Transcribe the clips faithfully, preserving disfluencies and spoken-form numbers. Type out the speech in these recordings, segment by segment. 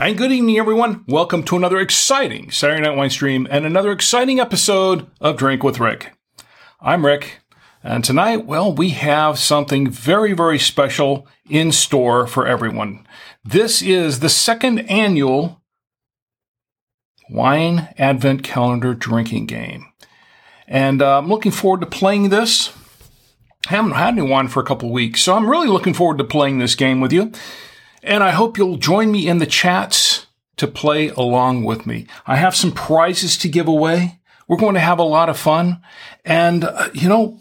And good evening, everyone. Welcome to another exciting Saturday Night Wine Stream and another exciting episode of Drink with Rick. I'm Rick, and tonight, well, we have something very, very special in store for everyone. This is the second annual Wine Advent Calendar drinking game. And uh, I'm looking forward to playing this. I haven't had any wine for a couple of weeks, so I'm really looking forward to playing this game with you. And I hope you'll join me in the chats to play along with me. I have some prizes to give away. We're going to have a lot of fun. And, uh, you know,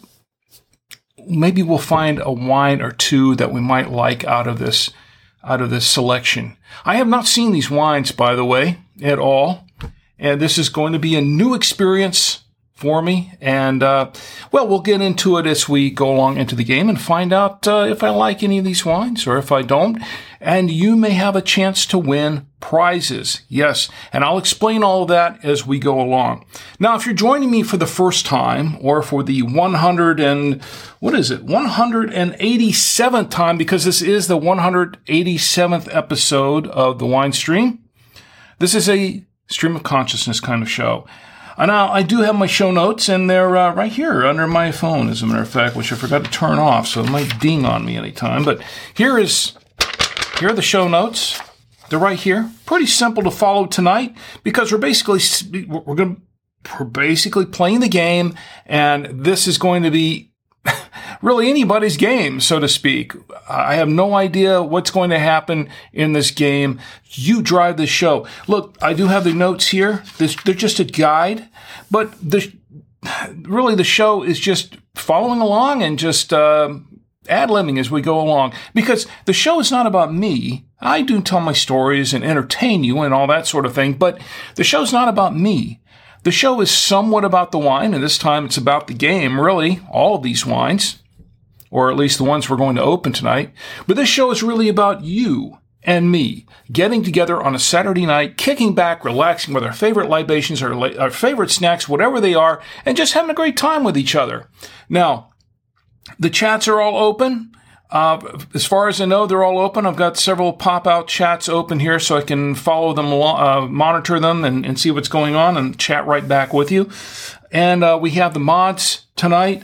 maybe we'll find a wine or two that we might like out of this, out of this selection. I have not seen these wines, by the way, at all. And this is going to be a new experience for me. And, uh, well, we'll get into it as we go along into the game and find out uh, if I like any of these wines or if I don't. And you may have a chance to win prizes. Yes. And I'll explain all of that as we go along. Now, if you're joining me for the first time or for the one hundred and, what is it? one hundred eighty-seventh time, because this is the one hundred eighty-seventh episode of the Wine Stream. This is a stream of consciousness kind of show. And now I do have my show notes, and they're uh, right here under my phone, as a matter of fact, which I forgot to turn off, so it might ding on me anytime. But here is here are the show notes. They're right here. Pretty simple to follow tonight because we're basically we're going we're basically playing the game, and this is going to be really anybody's game, so to speak. I have no idea what's going to happen in this game. You drive the show. Look, I do have the notes here. They're just a guide, but the, really the show is just following along and just uh, ad-libbing as we go along. Because the show is not about me. I do tell my stories and entertain you and all that sort of thing, but the show's not about me. The show is somewhat about the wine, and this time it's about the game, really, all of these wines, or at least the ones we're going to open tonight. But this show is really about you and me getting together on a Saturday night, kicking back, relaxing with our favorite libations, our, our favorite snacks, whatever they are, and just having a great time with each other. Now, the chats are all open. Uh, as far as I know, they're all open. I've got several pop-out chats open here so I can follow them, uh, monitor them and, and see what's going on and chat right back with you. And uh, we have the mods tonight.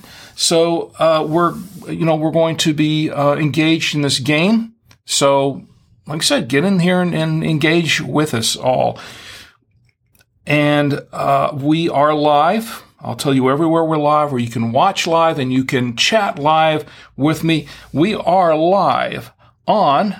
So uh, we're, you know, we're going to be uh, engaged in this game. So, like I said, get in here and, and engage with us all. And uh, we are live. I'll tell you everywhere we're live, where you can watch live and you can chat live with me. We are live on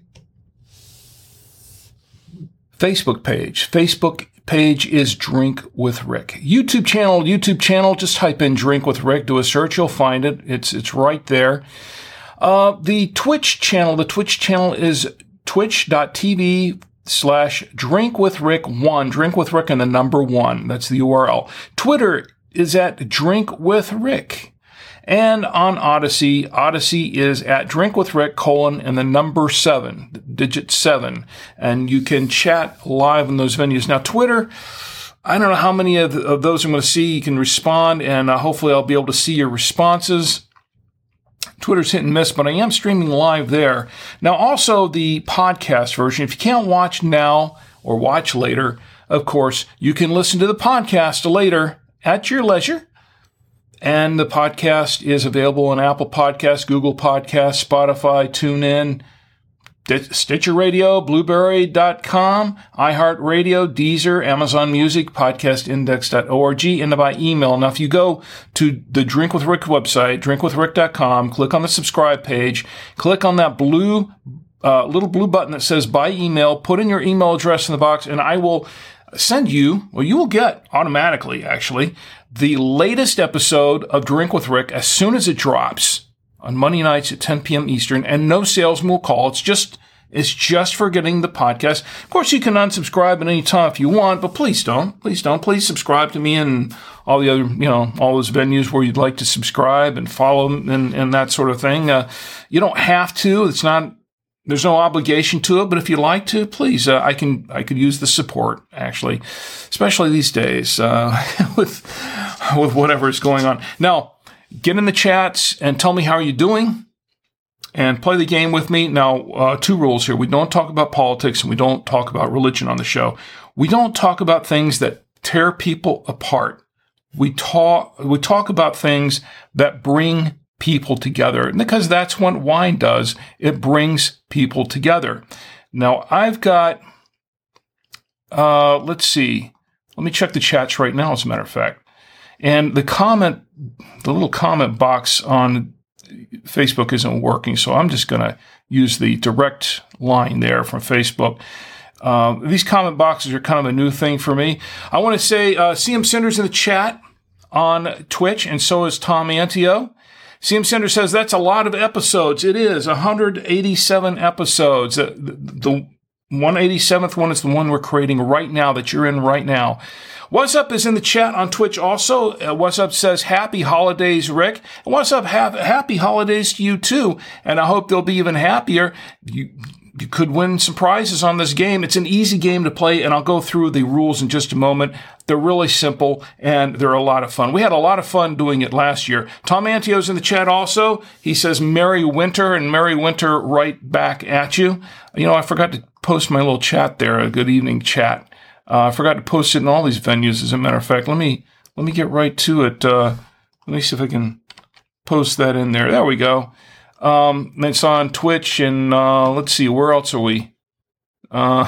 Facebook page. Facebook page is Drink with Rick. YouTube channel, YouTube channel, just type in Drink with Rick, do a search, you'll find it. It's it's right there. Uh, the Twitch channel, the Twitch channel is twitch.tv slash Drink with Rick one, Drink with Rick and the number one. That's the U R L. Twitter is at Drink with Rick. And on Odyssey, Odyssey is at Drink with Rick, colon, and the number seven, digit seven. And you can chat live in those venues. Now, Twitter, I don't know how many of, of those I'm going to see. You can respond, and uh, hopefully I'll be able to see your responses. Twitter's hit and miss, but I am streaming live there. Now, also the podcast version. If you can't watch now or watch later, of course, you can listen to the podcast later at your leisure. And the podcast is available on Apple Podcasts, Google Podcasts, Spotify, TuneIn, Stitcher Radio, Blueberry dot com, iHeartRadio, Deezer, Amazon Music, podcast index dot org, and by email. Now, if you go to the Drink with Rick website, drink with rick dot com, click on the subscribe page, click on that blue, uh, little blue button that says by email, put in your email address in the box, and I will send you, well, you will get automatically, actually, the latest episode of Drink with Rick as soon as it drops on Monday nights at ten p.m. Eastern, and no salesman will call. It's just It's just for getting the podcast. Of course, you can unsubscribe at any time if you want, but please don't. Please don't. Please subscribe to me and all the other, you know, all those venues where you'd like to subscribe and follow and, and that sort of thing. Uh, you don't have to. It's not. There's no obligation to it, but if you'd like to, please, uh, I can, I could use the support, actually, especially these days, uh, with, with whatever is going on. Now, get in the chats and tell me how you're doing. and play the game with me. Now, uh, two rules here. We don't talk about politics and we don't talk about religion on the show. We don't talk about things that tear people apart. We talk, we talk about things that bring people together, because that's what wine does. It brings people together. Now, I've got, uh, let's see. Let me check the chats right now, as a matter of fact. And the comment, the little comment box on Facebook isn't working, so I'm just going to use the direct line there from Facebook. Uh, these comment boxes are kind of a new thing for me. I want to say uh, C M Sanders in the chat on Twitch, and so is Tom Antio. C M Sanders says, that's a lot of episodes. It is one hundred eighty-seven episodes. The, the one hundred eighty-seventh one is the one we're creating right now, that you're in right now. What's Up is in the chat on Twitch also. Uh, What's Up says, happy holidays, Rick. And What's Up, have, happy holidays to you too. And I hope they'll be even happier. You, you could win some prizes on this game. It's an easy game to play, and I'll go through the rules in just a moment. They're really simple, and they're a lot of fun. We had a lot of fun doing it last year. Tom Antio's in the chat also. He says, Merry Winter, and Merry Winter right back at you. You know, I forgot to post my little chat there, a good evening chat. Uh, I forgot to post it in all these venues, as a matter of fact. Let me let me get right to it. Uh, let me see if I can post that in there. There we go. Um, it's on Twitch, and uh, let's see, where else are we? Uh,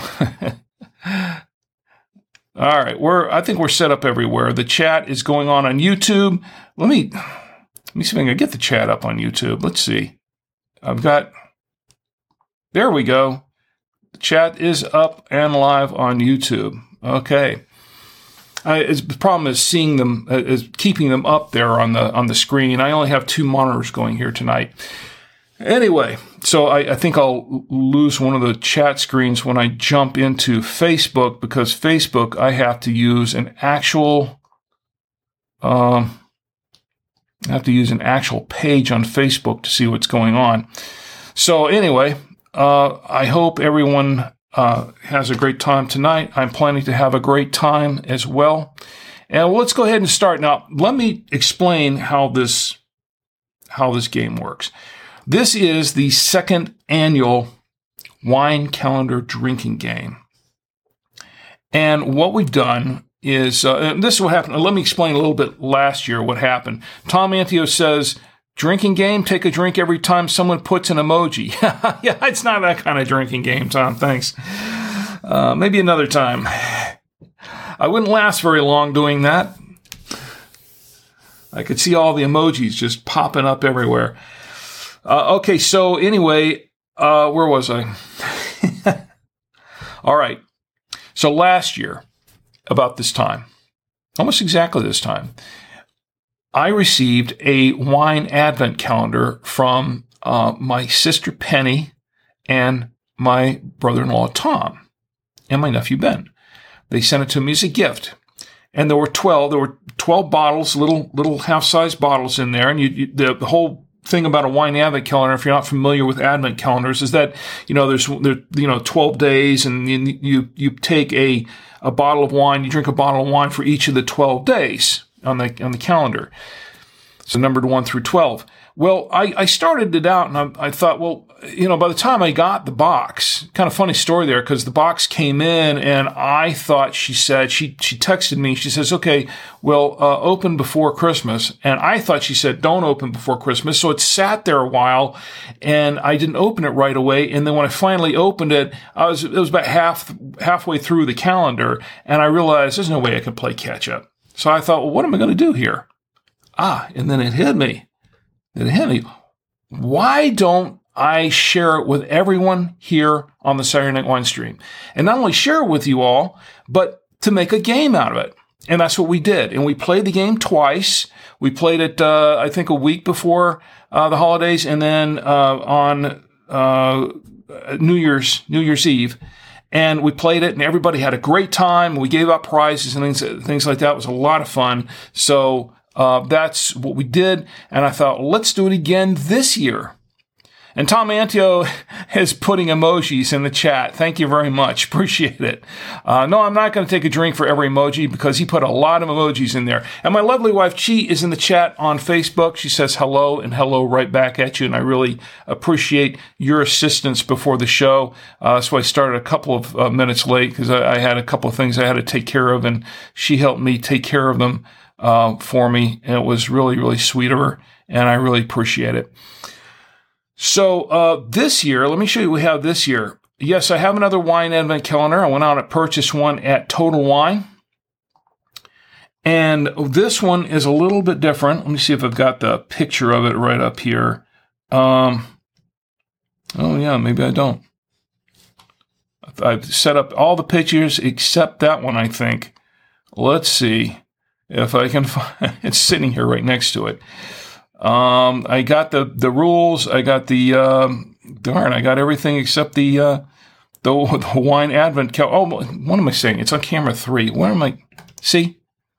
all right, we're I think we're set up everywhere. The chat is going on on YouTube. Let me let me see if I can get the chat up on YouTube. Let's see. I've got. There we go. The chat is up and live on YouTube. Okay. I, the problem is seeing them, uh, is keeping them up there on the on the screen. I only have two monitors going here tonight. Anyway, so I, I think I'll lose one of the chat screens when I jump into Facebook, because Facebook, I have to use an actual, um, I have to use an actual page on Facebook to see what's going on. So anyway, uh, I hope everyone Uh, has a great time tonight. I'm planning to have a great time as well. And well, let's go ahead and start. Now, let me explain how this, how this game works. This is the second annual wine calendar drinking game. And what we've done is, uh, and this is what happened. Let me explain a little bit last year what happened. Tom Antio says, drinking game, take a drink every time someone puts an emoji. Yeah, it's not that kind of drinking game, Tom. Thanks. Uh, maybe another time. I wouldn't last very long doing that. I could see all the emojis just popping up everywhere. Uh, okay, so anyway, uh, where was I? All right. So last year, about this time, almost exactly this time, I received a wine advent calendar from uh, my sister Penny and my brother-in-law Tom and my nephew Ben. They sent it to me as a gift, and there were twelve. There were twelve bottles, little little half-size bottles in there. And you, you, the, the whole thing about a wine advent calendar, if you're not familiar with advent calendars, is that you know there's there you know twelve days, and you you, you take a a bottle of wine, you drink a bottle of wine for each of the twelve days on the on the calendar. So numbered one through twelve. Well, I, I started it out, and I, I thought, well, you know, by the time I got the box, kind of funny story there, because the box came in, and I thought she said, she she texted me, she says, okay, well, uh, open before Christmas. And I thought she said, don't open before Christmas. So it sat there a while, and I didn't open it right away. And then when I finally opened it, I was it was about half halfway through the calendar, and I realized there's no way I can play catch up. So I thought, well, what am I going to do here? Ah, and then it hit me. It hit me. Why don't I share it with everyone here on the Saturday Night Wine Stream? And not only share it with you all, but to make a game out of it. And that's what we did. And we played the game twice. We played it, uh, I think, a week before uh, the holidays, and then uh, on uh, New Year's New Year's Eve. And we played it, and everybody had a great time. We gave out prizes and things, things like that. It was a lot of fun. So uh, that's what we did. And I thought, well, let's do it again this year. And Tom Antio is putting emojis in the chat. Thank you very much. Appreciate it. Uh, no, I'm not going to take a drink for every emoji because he put a lot of emojis in there. And my lovely wife, Chi, is in the chat on Facebook. She says hello and hello right back at you. And I really appreciate your assistance before the show. Uh, that's why I started a couple of uh, minutes late because I, I had a couple of things I had to take care of, and she helped me take care of them uh, for me. And it was really, really sweet of her, and I really appreciate it. So uh, this year, let me show you what we have this year. Yes, I have another wine advent calendar. I went out and purchased one at Total Wine. And this one is a little bit different. Let me see if I've got the picture of it right up here. Um, oh, yeah, maybe I don't. I've set up all the pictures except that one, I think. Let's see if I can find it. It's sitting here right next to it. Um, I got the, the rules. I got the, um, darn, I got everything except the, uh, the, the wine advent cal- Oh, what am I saying? It's on camera three. Where am I? See?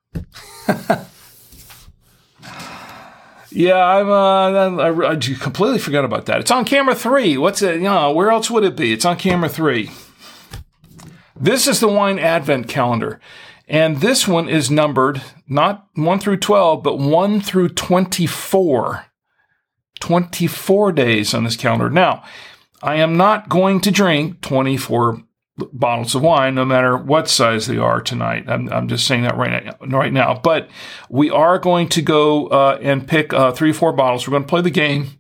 yeah, I'm, uh, I, I completely forgot about that. It's on camera three. What's it? You know, where else would it be? It's on camera three. This is the wine advent calendar. And this one is numbered, not one through twelve, but one through twenty-four. twenty-four days on this calendar. Now, I am not going to drink twenty-four bottles of wine, no matter what size they are tonight. I'm, I'm just saying that right now, right now. But we are going to go uh, and pick uh, three or four bottles. We're going to play the game,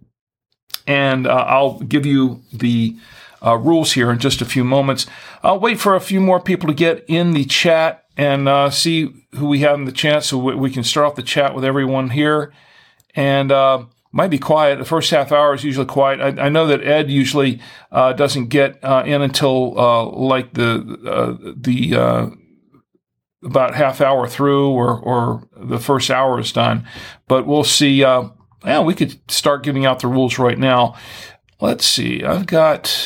and uh, I'll give you the uh, rules here in just a few moments. I'll wait for a few more people to get in the chat and uh, see who we have in the chat, so we, we can start off the chat with everyone here. And uh, might be quiet. The first half hour is usually quiet. I, I know that Ed usually uh, doesn't get uh, in until uh, like the uh, the uh, about half hour through, or or the first hour is done. But we'll see. Uh, yeah, we could start giving out the rules right now. Let's see. I've got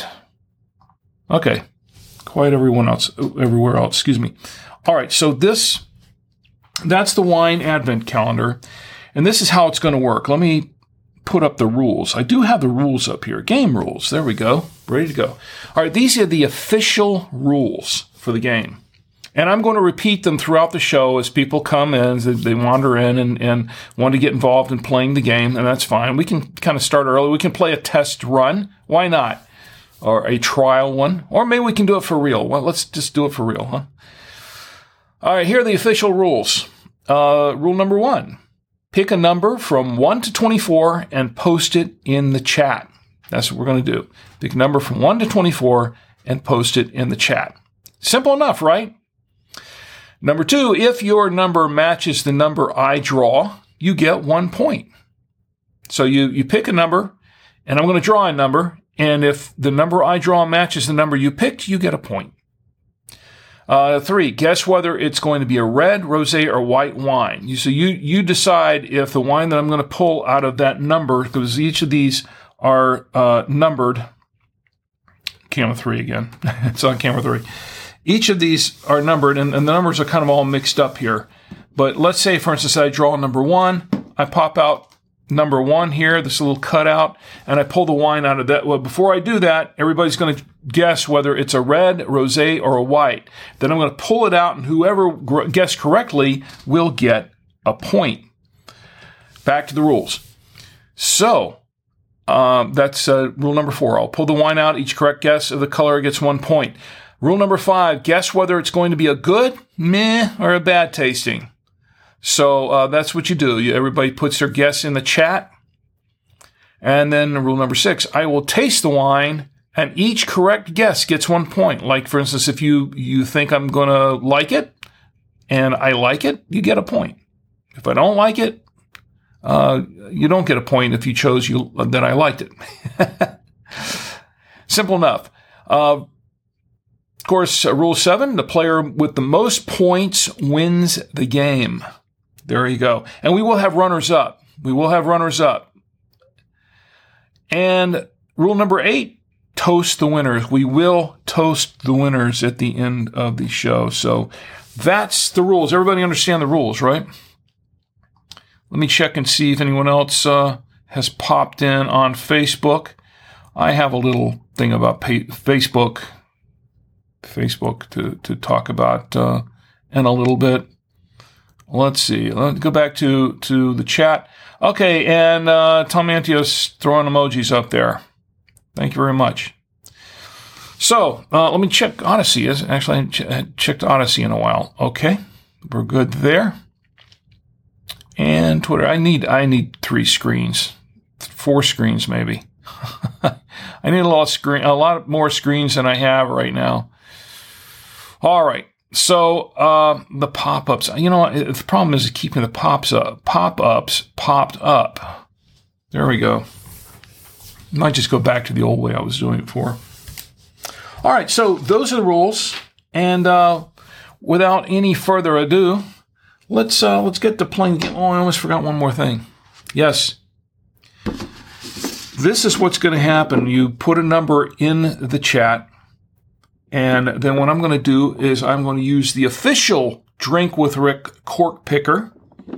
okay. Quiet everyone else, everywhere else. Excuse me. All right, so this, that's the wine advent calendar, and this is how it's going to work. Let me put up the rules. I do have the rules up here. Game rules. There we go. Ready to go. All right, these are the official rules for the game. And I'm going to repeat them throughout the show as people come in, as they wander in and, and want to get involved in playing the game, and that's fine. We can kind of start early. We can play a test run. Why not? Or a trial one. Or maybe we can do it for real. Well, let's just do it for real, huh? All right, here are the official rules. Uh, rule number one, pick a number from one to twenty-four and post it in the chat. That's what we're going to do. Pick a number from one to twenty-four and post it in the chat. Simple enough, right? Number two, if your number matches the number I draw, you get one point. So you, you pick a number, and I'm going to draw a number, and if the number I draw matches the number you picked, you get a point. Uh, three, guess whether it's going to be a red, rosé, or white wine. You, so you, you decide if the wine that I'm going to pull out of that number, because each of these are uh, numbered. Camera three again. It's on camera three. Each of these are numbered, and, and the numbers are kind of all mixed up here. But let's say, for instance, I draw number one. I pop out number one here, this little cutout, and I pull the wine out of that. Well, before I do that, everybody's going to guess whether it's a red, rosé, or a white. Then I'm going to pull it out, and whoever gr- guessed correctly will get a point. Back to the rules. So, um, that's uh, rule number four. I'll pull the wine out. Each correct guess of the color gets one point. Rule number five, guess whether it's going to be a good, meh, or a bad tasting. So uh, that's what you do. You, everybody puts their guess in the chat. And then rule number six, I will taste the wine, and each correct guess gets one point. Like, for instance, if you, you think I'm going to like it, and I like it, you get a point. If I don't like it, uh, you don't get a point if you chose you that I liked it. Simple enough. Uh, of course, uh, rule seven, the player with the most points wins the game. There you go. And we will have runners up. We will have runners up. And rule number eight, toast the winners. We will toast the winners at the end of the show. So that's the rules. Everybody understand the rules, right? Let me check and see if anyone else uh, has popped in on Facebook I have a little thing about pay- Facebook, Facebook to, to talk about uh, in a little bit. Let's see. Let's go back to, to the chat. Okay, and uh, Tom Antios throwing emojis up there. Thank you very much. So, uh, let me check Odyssey. Actually, I hadn't checked Odyssey in a while. Okay, we're good there. And Twitter. I need I need three screens, four screens maybe. I need a lot of screen, a lot more screens than I have right now. All right. So uh, the pop-ups. You know, the problem is keeping the pops up. Pop-ups popped up. There we go. Might just go back to the old way I was doing it before. All right. So those are the rules, and uh, without any further ado, let's uh, let's get to playing the game. Oh, I almost forgot one more thing. Yes. This is what's going to happen. You put a number in the chat, and then what I'm going to do is I'm going to use the official Drink with Rick cork picker.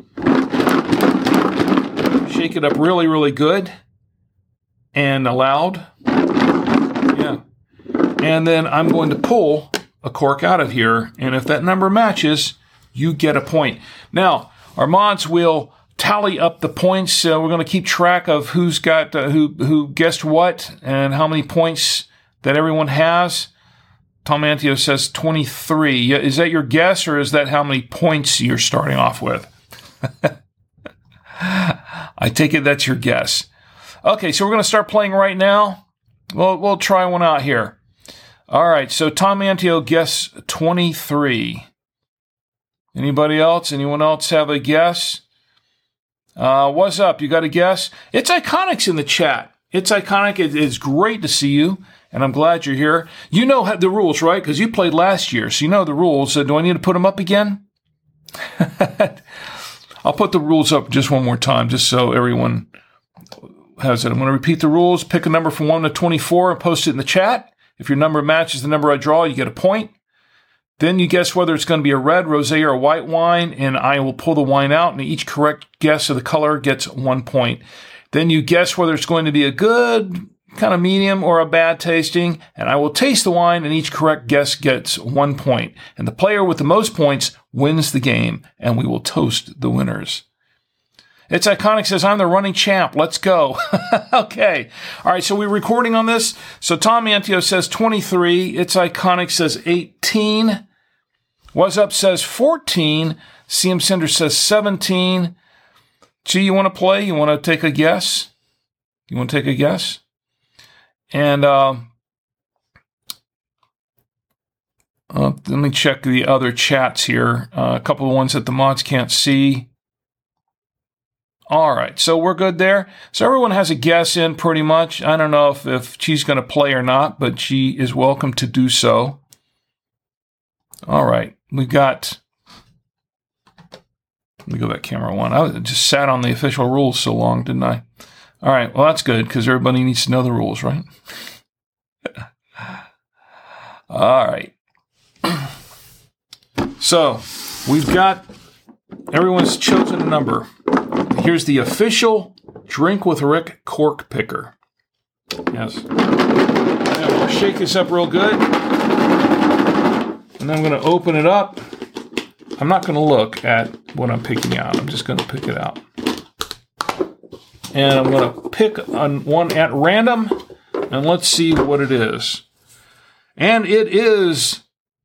Shake it up really, really good and loud. Yeah. And then I'm going to pull a cork out of here, and if that number matches, you get a point. Now, our mods will tally up the points. Uh, we're going to keep track of who's got uh, who who guessed what and how many points that everyone has. Tom Antio says twenty-three. Is that your guess, or is that how many points you're starting off with? I take it that's your guess. Okay, so we're going to start playing right now. We'll we'll try one out here. All right. So Tom Antio guessed twenty-three. Anybody else? Anyone else have a guess? Uh, what's up? You got a guess? It's Iconics in the chat. It's Iconic. It, it's great to see you, and I'm glad you're here. You know the rules, right? Because you played last year, so you know the rules. Uh, do I need to put them up again? I'll put the rules up just one more time, just so everyone has it. I'm going to repeat the rules. Pick a number from one to twenty-four and post it in the chat. If your number matches the number I draw, you get a point. Then you guess whether it's going to be a red, rosé, or a white wine, and I will pull the wine out, and each correct guess of the color gets one point. Then you guess whether it's going to be a good, kind of medium, or a bad tasting, and I will taste the wine, and each correct guess gets one point. And the player with the most points wins the game, and we will toast the winners. It's Iconic says, I'm the running champ. Let's go. Okay. All right, so we're recording on this. So Tom Antio says twenty-three. It's Iconic says eighteen. What's Up says fourteen. C M Cinder says seventeen. G, you want to play? You want to take a guess? You want to take a guess? And uh, uh, let me check the other chats here. Uh, a couple of ones that the mods can't see. All right, so we're good there. So everyone has a guess in pretty much. I don't know if, if she's going to play or not, but she is welcome to do so. All right, we got... Let me go back camera one. I just sat on the official rules so long, didn't I? All right, well, that's good because everybody needs to know the rules, right? All right. So we've got... Everyone's chosen a number. Here's the official Drink with Rick cork picker. Yes. And we'll shake this up real good. And then I'm going to open it up. I'm not going to look at what I'm picking out. I'm just going to pick it out. And I'm going to pick on one at random. And let's see what it is. And it is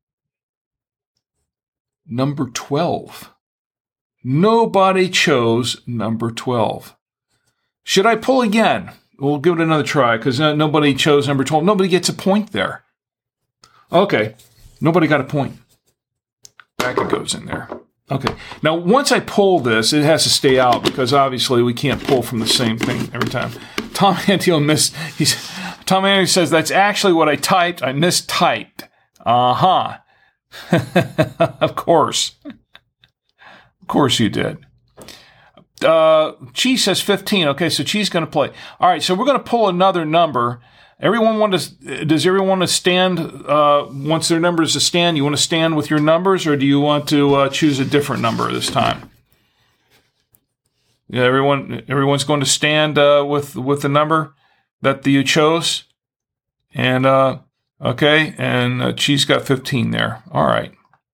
number twelve. Nobody chose number twelve. Should I pull again? We'll give it another try because nobody chose number twelve. Nobody gets a point there. Okay. Nobody got a point. Back it goes in there. Okay. Now, once I pull this, it has to stay out because obviously we can't pull from the same thing every time. Tom Antio missed. He's, Tom Antio says, that's actually what I typed. I mistyped. Uh-huh. Of course. Of course you did. Uh, Chi says fifteen. Okay, so Chi's going to play. All right, so we're going to pull another number. Everyone want to? Does everyone want to stand? Uh, once their number is to stand, you want to stand with your numbers, or do you want to uh, choose a different number this time? Yeah, everyone. Everyone's going to stand uh, with with the number. that you chose? And, uh, okay, and uh, she's got fifteen there. All right.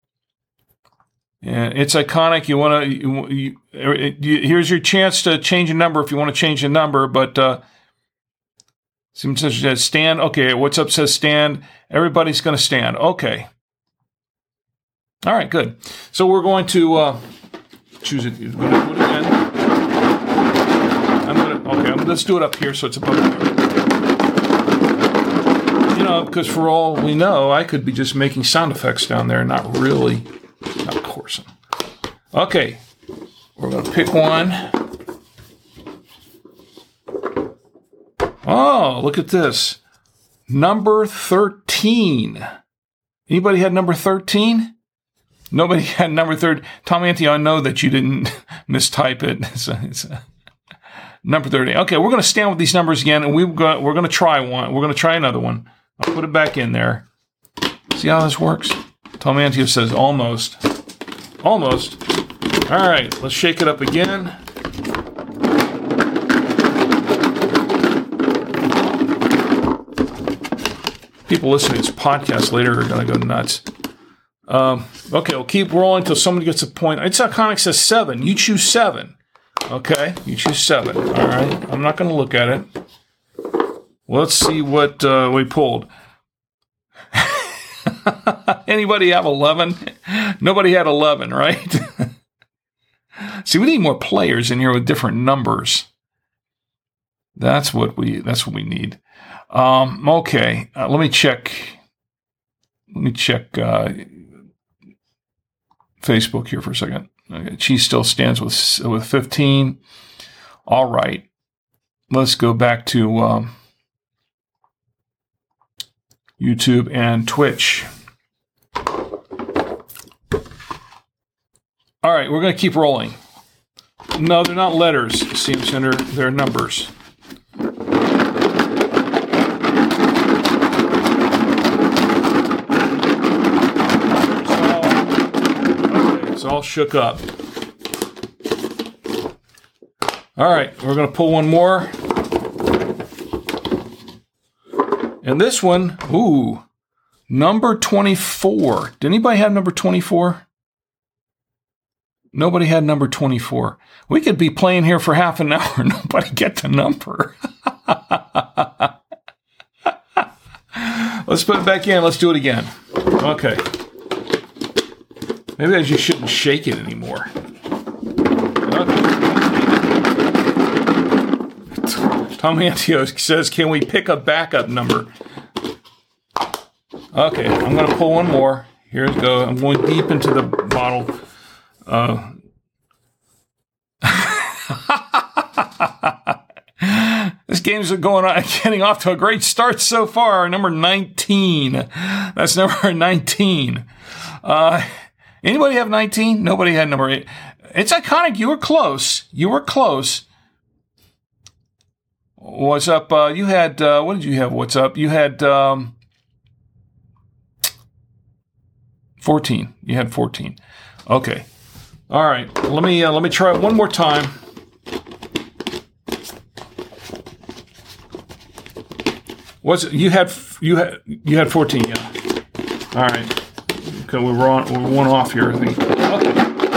And it's iconic. You want to, you, you, you, here's your chance to change a number if you want to change a number, but, uh, seems says stand. Okay, what's up says stand. Everybody's going to stand. Okay. All right, good. So we're going to uh, choose it. We're going to do it again. I'm going to, okay, I'm, let's do it up here so it's above. You know, because for all we know, I could be just making sound effects down there, not really, not coursing. Okay, we're going to pick one. Oh, look at this. Number thirteen. Anybody had number thirteen? Nobody had number thirteen. Tom Ante, I know that you didn't mistype it. It's a, it's a number thirteen. Okay, we're going to stand with these numbers again, and we've got, we're going to try one. We're going to try another one. I'll put it back in there. See how this works? Tom Ante says almost. Almost. All right, let's shake it up again. People listening to this podcast later are going to go nuts. Um, okay, we'll keep rolling until somebody gets a point. It's iconic says seven. You choose seven. Okay, you choose seven. All right, I'm not going to look at it. Let's see what uh, we pulled. Anybody have eleven? Nobody had eleven, right? See, we need more players in here with different numbers. That's what we. That's what we need. Um, okay, uh, let me check. Let me check uh, Facebook here for a second. Okay, she still stands with with fifteen. All right, let's go back to um, YouTube and Twitch. All right, we're going to keep rolling. No, they're not letters, Seam Center. They're numbers. It's all shook up. All right, we're going to pull one more. And this one, ooh, number twenty-four. Did anybody have number twenty-four? Nobody had number twenty-four. We could be playing here for half an hour and nobody get the number. Let's put it back in. Let's do it again. Okay. Maybe I just shouldn't shake it anymore. Okay. Tom Antio says, can we pick a backup number? Okay, I'm going to pull one more. Here we go. I'm going deep into the bottle. Uh, this game's going on, getting off to a great start so far. Number nineteen. That's number nineteen. Uh, anybody have nineteen? Nobody had number eight. It's iconic. You were close. You were close. What's up? Uh, you had, uh, what did you have? What's up? You had um, fourteen. You had fourteen. Okay. All right. Let me uh, let me try it one more time. Was it, you had you had you had fourteen? Yeah. All right. Okay, we're on. We're one off here. I think. Okay.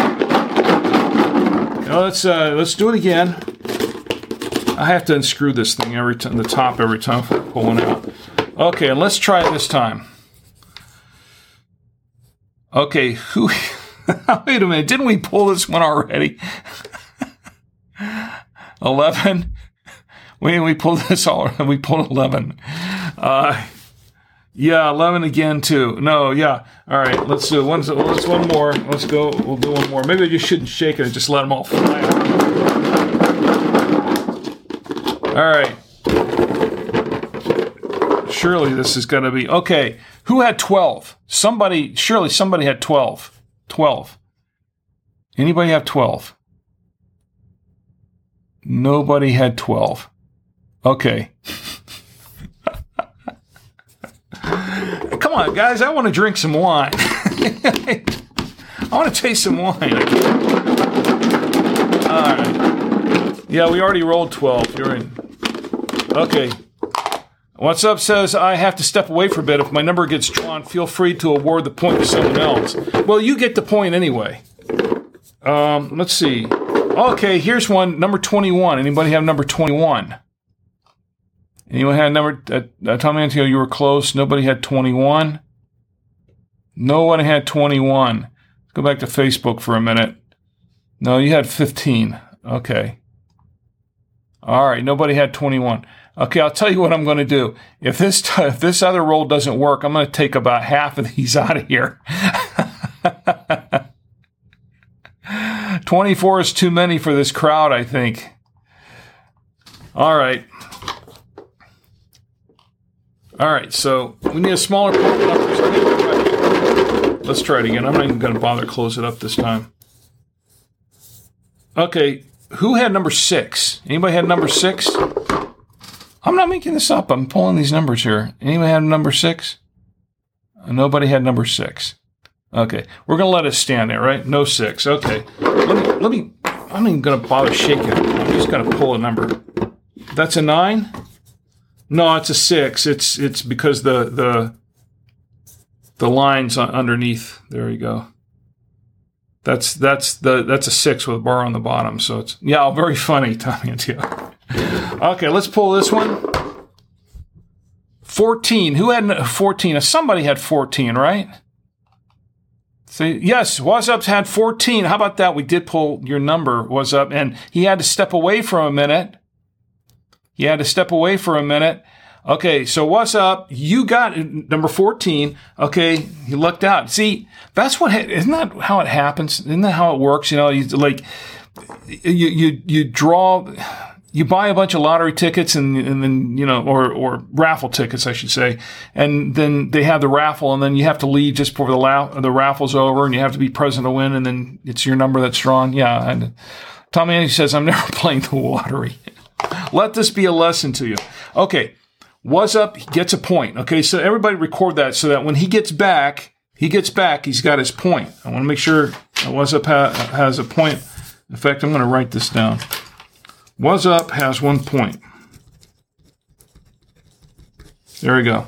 Now let's uh, let's do it again. I have to unscrew this thing every time, the top every time for pulling out. Okay, and let's try it this time. Okay, who? Wait a minute, didn't we pull this one already? eleven? We we pulled this all. We pulled eleven. Uh, yeah, eleven again too. No, yeah. All right, let's do one. Let's one more. Let's go. We'll do one more. Maybe I just shouldn't shake it and just let them all fly out. All right. Surely this is going to be... Okay, who had twelve? Somebody... Surely somebody had twelve. twelve. Anybody have twelve? Nobody had twelve. Okay. Come on, guys. I want to drink some wine. I want to taste some wine. All right. Yeah, we already rolled twelve. You're in. Okay. What's Up says, I have to step away for a bit. If my number gets drawn, feel free to award the point to someone else. Well, you get the point anyway. Um, let's see. Okay, here's one, number twenty-one. Anybody have number twenty-one? Anyone had number, uh, uh, Tommy Antio, you were close. Nobody had twenty-one. No one had twenty-one. Let's go back to Facebook for a minute. No, you had fifteen. Okay. All right, nobody had twenty-one. Okay, I'll tell you what I'm going to do. If this t- if this other roll doesn't work, I'm going to take about half of these out of here. twenty-four is too many for this crowd, I think. All right. All right, so we need a smaller pool number. Let's try it again. I'm not even going to bother to close it up this time. Okay, who had number six? Anybody had number six? I'm not making this up. I'm pulling these numbers here. Anybody have number six? Nobody had number six. Okay, we're going to let it stand there, right? No six. Okay, let me, let me, I'm not even going to bother shaking it. I'm just going to pull a number. That's a nine? No, it's a six. It's it's because the the the lines underneath. There you go. That's that's the that's a six with a bar on the bottom. So it's yeah, very funny, Tommy and Tio. Okay, let's pull this one. fourteen. Who had fourteen? Somebody had fourteen, right? See, yes, What's Up had fourteen. How about that? We did pull your number, What's Up, and he had to step away for a minute. He had to step away for a minute. Okay, so What's Up? You got number fourteen. Okay, he lucked out. See, that's what, isn't that how it happens? Isn't that how it works? You know, you like, you, you, you draw, you buy a bunch of lottery tickets and, and then, you know, or, or raffle tickets, I should say. And then they have the raffle and then you have to leave just before the la- the raffle's over and you have to be present to win and then it's your number that's drawn. Yeah. And Tommy says, I'm never playing the lottery. Let this be a lesson to you. Okay. What's Up? He gets a point. Okay. So everybody record that so that when he gets back, he gets back, he's got his point. I want to make sure What's Up ha- has a point. In fact, I'm going to write this down. What's Up has one point. There we go.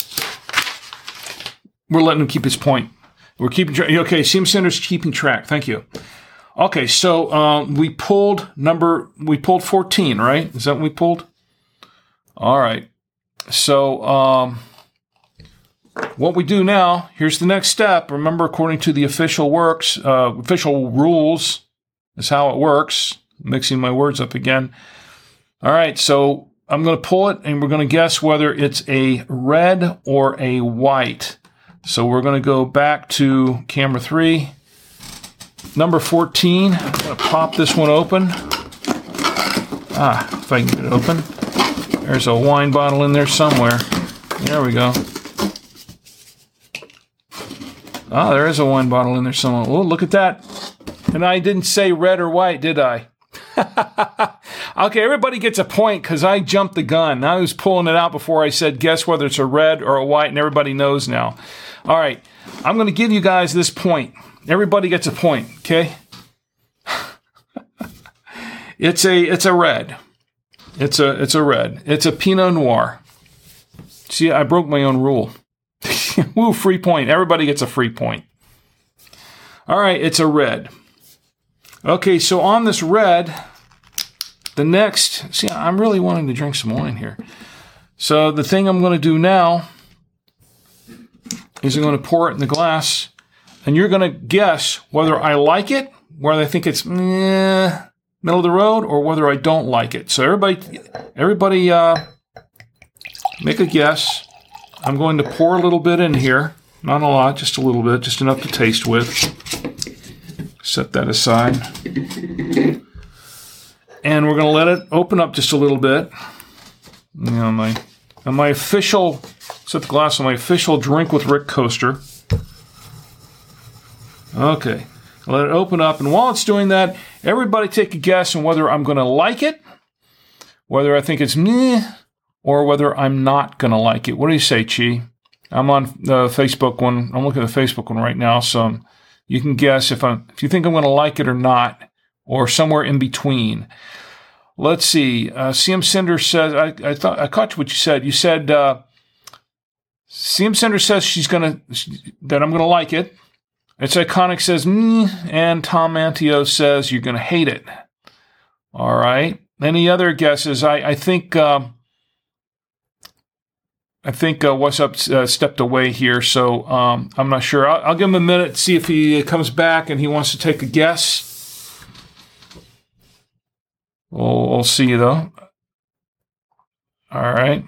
We're letting him keep his point. We're keeping track. Okay, Sim Center's keeping track. Thank you. Okay, so um, we pulled number, we pulled fourteen, right? Is that what we pulled? All right. So um, what we do now, here's the next step. Remember, according to the official works, uh, official rules is how it works. Mixing my words up again. All right, so I'm going to pull it, and we're going to guess whether it's a red or a white. So we're going to go back to camera three. Number fourteen. I'm going to pop this one open. Ah, if I can get it open. There's a wine bottle in there somewhere. There we go. Ah, there is a wine bottle in there somewhere. Oh, look at that. And I didn't say red or white, did I? Okay, everybody gets a point because I jumped the gun. I was pulling it out before I said guess whether it's a red or a white, and everybody knows now. All right, I'm going to give you guys this point. Everybody gets a point, okay? It's a it's a red. It's a it's a red. It's a Pinot Noir. See, I broke my own rule. Woo, free point. Everybody gets a free point. All right, it's a red. Okay, so on this red, the next, see, I'm really wanting to drink some wine here. So the thing I'm going to do now is I'm going to pour it in the glass, and you're going to guess whether I like it, whether I think it's eh, middle of the road, or whether I don't like it. So everybody, everybody, uh, make a guess. I'm going to pour a little bit in here, not a lot, just a little bit, just enough to taste with. Set that aside. And we're going to let it open up just a little bit. You know, my, on my official, set the glass on my official Drink with Rick coaster. Okay. Let it open up. And while it's doing that, everybody take a guess on whether I'm going to like it, whether I think it's meh, or whether I'm not going to like it. What do you say, Chi? I'm on the Facebook one. I'm looking at the Facebook one right now, so you can guess if I if you think I'm going to like it or not, or somewhere in between. let's see. Uh, C M Cinder says, I, I thought I caught what you said. You said, uh, C M Cinder says she's going to, that I'm going to like it. It's Iconic says, mm, and Tom Antio says you're going to hate it. All right. Any other guesses? I, I think, um, I think uh, What's Up uh, stepped away here, so um, I'm not sure. I'll, I'll give him a minute, see if he comes back and he wants to take a guess. We'll, we'll see, though. All right.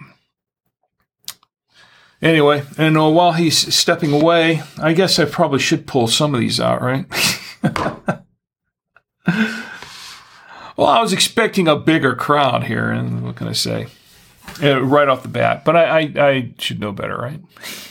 Anyway, and uh, while he's stepping away, I guess I probably should pull some of these out, right? Well, I was expecting a bigger crowd here, and what can I say? Uh, right off the bat, but I, I, I should know better, right?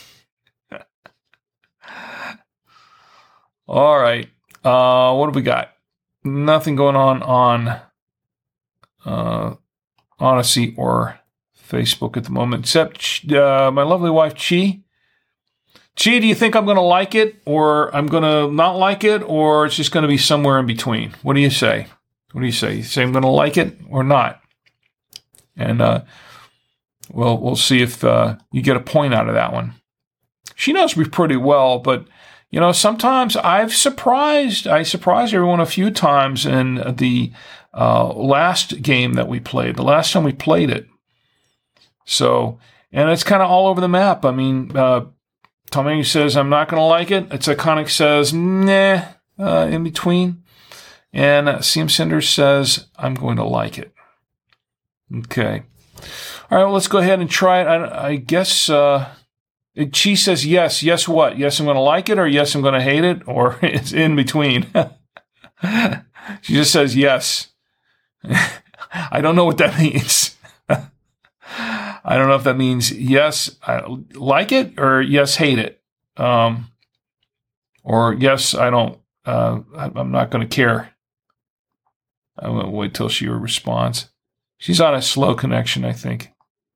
All right. Uh, what have we got? Nothing going on on uh, Odyssey or Facebook at the moment, except uh, my lovely wife, Chi. Chi, do you think I'm going to like it, or I'm going to not like it, or it's just going to be somewhere in between? What do you say? What do you say? You say I'm going to like it or not? And, uh, Well, we'll see if uh, you get a point out of that one. She knows me pretty well, but, you know, sometimes I've surprised, I surprised everyone a few times in the uh, last game that we played, the last time we played it. So, and it's kind of all over the map. I mean, uh, Tommy says, I'm not going to like it. It's Iconic says, nah, uh, in between. And uh, C M Cinder says, I'm going to like it. Okay. All right, well, let's go ahead and try it. I, I guess uh, Chi says yes. Yes what? Yes, I'm going to like it, or yes, I'm going to hate it, or it's in between. She just says yes. I don't know what that means. I don't know if that means yes, I like it, or yes, hate it. Um, or yes, I don't, uh, I'm not going to care. I'm going to wait till she responds. She's on a slow connection, I think.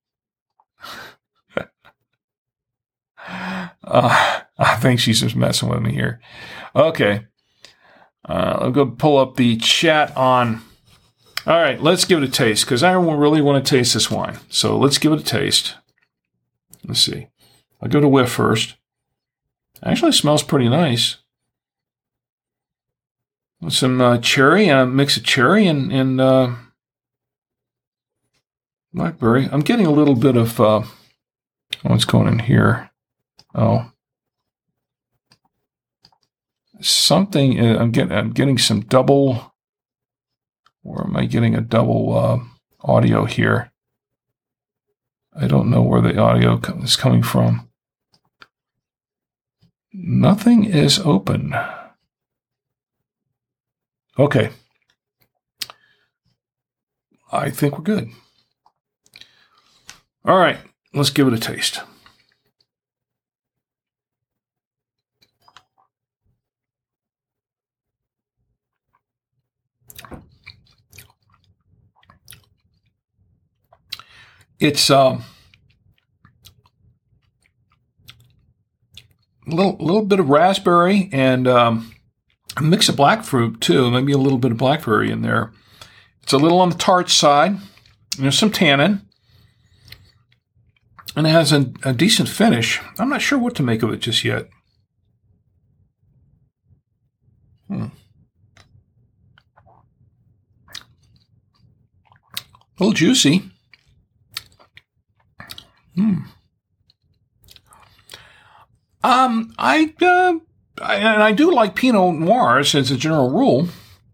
uh, I think she's just messing with me here. Okay. Uh, I'll go pull up the chat on. All right, let's give it a taste, because I really want to taste this wine. So let's give it a taste. Let's see. I'll go to whiff first. Actually, it smells pretty nice. With some uh, cherry, and a mix of cherry and, and uh, blackberry. I'm getting a little bit of uh, what's going in here. Oh, something. Uh, I'm getting. I'm getting some double. Or am I getting a double uh, audio here? I don't know where the audio is coming from. Nothing is open. Okay. I think we're good. All right, let's give it a taste. It's um, a little, little bit of raspberry and um, a mix of black fruit, too. Maybe a little bit of blackberry in there. It's a little on the tart side. There's some tannin. And it has a, a decent finish. I'm not sure what to make of it just yet. Hmm. A little juicy. Hmm. Um, I, uh, I, and I do like Pinot Noirs as a general rule.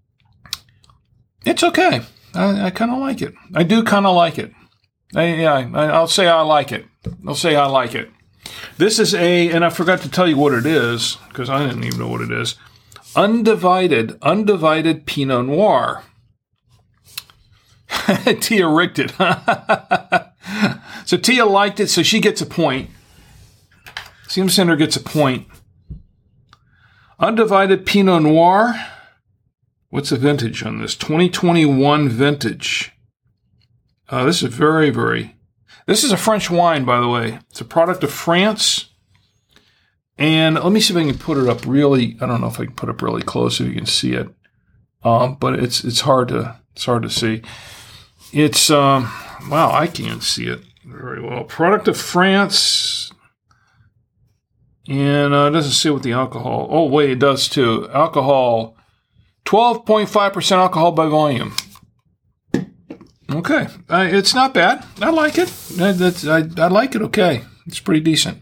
It's okay. I, I kind of like it. I do kind of like it. I, yeah, I, I'll say I like it. I'll say I like it. This is a, and I forgot to tell you what it is, because I didn't even know what it is. Undivided, undivided Pinot Noir. Tia rigged it. So Tia liked it, so she gets a point. C M Cinder gets a point. Undivided Pinot Noir. What's the vintage on this? twenty twenty-one vintage. Uh, this is very, very... This is a French wine, by the way. It's a product of France. And let me see if I can put it up really... I don't know if I can put it up really close so you can see it. Um, but it's it's hard to it's hard to see. it's, um, wow, I can't see it very well. Product of France. And uh, it doesn't say what the alcohol. Oh, wait, it does too. Alcohol, twelve point five percent alcohol by volume. Okay, uh, it's not bad. I like it. I, that's, I, I like it. Okay, it's pretty decent.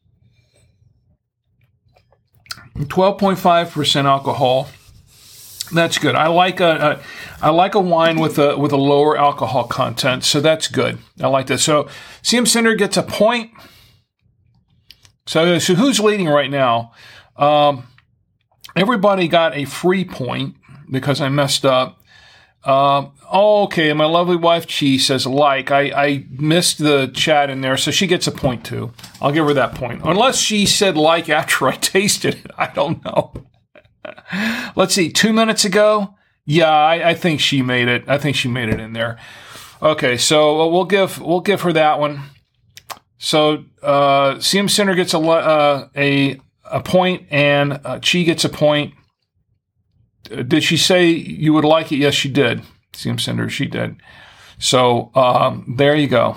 twelve point five percent alcohol. That's good. I like a, a I like a wine with a with a lower alcohol content, so that's good. I like that. So C M Cinder gets a point. So, so who's leading right now? Um, everybody got a free point because I messed up. Uh, oh, okay, my lovely wife Chi says like. I, I missed the chat in there, so she gets a point too. I'll give her that point. Unless she said like after I tasted it. I don't know. Let's see, two minutes ago? Yeah, I, I think she made it. I think she made it in there. Okay, so we'll give we'll give her that one. So uh, C M Cinder gets a uh, a a point, and uh, Chi gets a point. Did she say you would like it? Yes, she did. C M Cinder, she did. So um, there you go.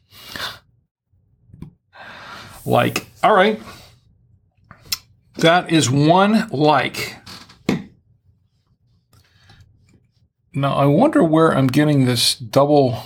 Like, all right. That is one like. Now, I wonder where I'm getting this double